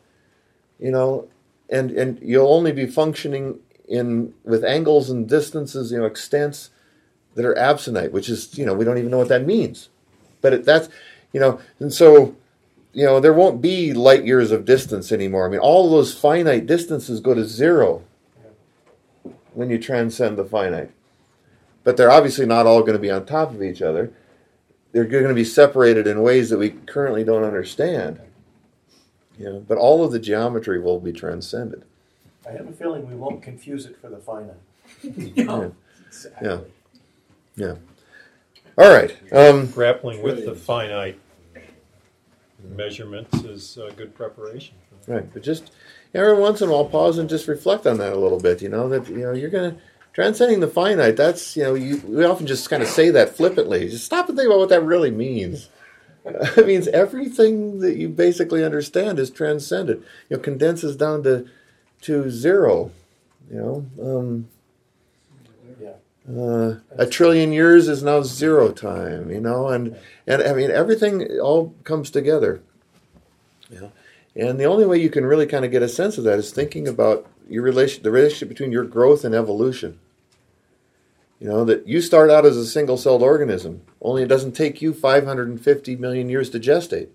and you'll only be functioning with angles and distances, extents that are absonite, which is, we don't even know what that means. But and so, there won't be light years of distance anymore. I mean, all of those finite distances go to zero when you transcend the finite. But they're obviously not all going to be on top of each other. They're going to be separated in ways that we currently don't understand. But all of the geometry will be transcended. I have a feeling we won't confuse it for the finite. Yeah. All right. Grappling with the finite measurements is good preparation. Right, but just every once in a while, pause and just reflect on that a little bit. That you're going to transcending the finite. That's we often just kind of say that flippantly. Just stop and think about what that really means. It means everything that you basically understand is transcended. Condenses down to zero. A trillion years is now zero time. And I mean everything all comes together. And the only way you can really kind of get a sense of that is thinking about the relationship between your growth and evolution. That you start out as a single-celled organism, only it doesn't take you 550 million years to gestate.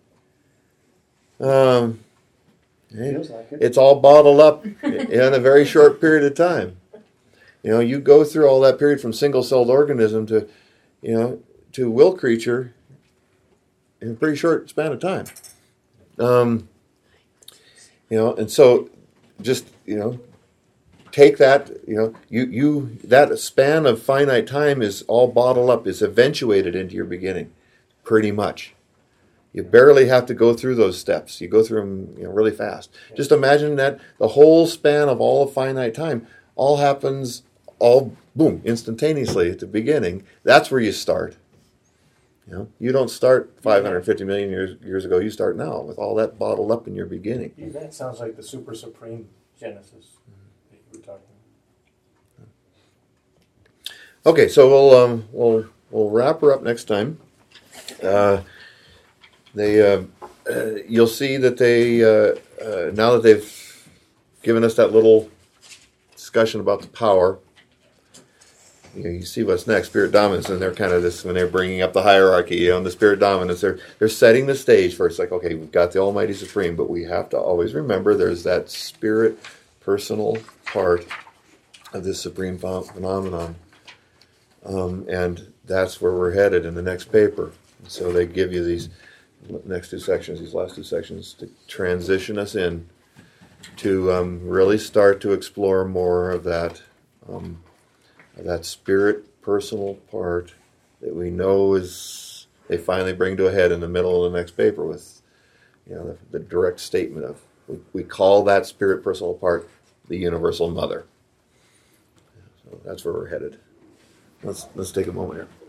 Feels like it. It's all bottled up in a very short period of time. You go through all that period from single-celled organism to will creature in a pretty short span of time. And so just, take that, that span of finite time is all bottled up, is eventuated into your beginning, pretty much. You barely have to go through those steps. You go through them, really fast. Just imagine that the whole span of all of finite time all happens boom, instantaneously at the beginning. That's where you start. You don't start 550 million years ago. You start now with all that bottled up in your beginning. That sounds like the super supreme Genesis that you were talking about. Okay, so we'll wrap her up next time. You'll see that they now that they've given us that little discussion about the power. You see what's next, spirit dominance, and they're kind of this when they're bringing up the hierarchy, and the spirit dominance, they're setting the stage for it's like, okay, we've got the Almighty Supreme, but we have to always remember there's that spirit personal part of this supreme phenomenon. And that's where we're headed in the next paper. So they give you these next two sections, these last two sections, to transition us in to really start to explore more of that spirit personal part that we know is they finally bring to a head in the middle of the next paper with the direct statement of we call that spirit personal part the universal mother. So that's where we're headed. Let's take a moment here.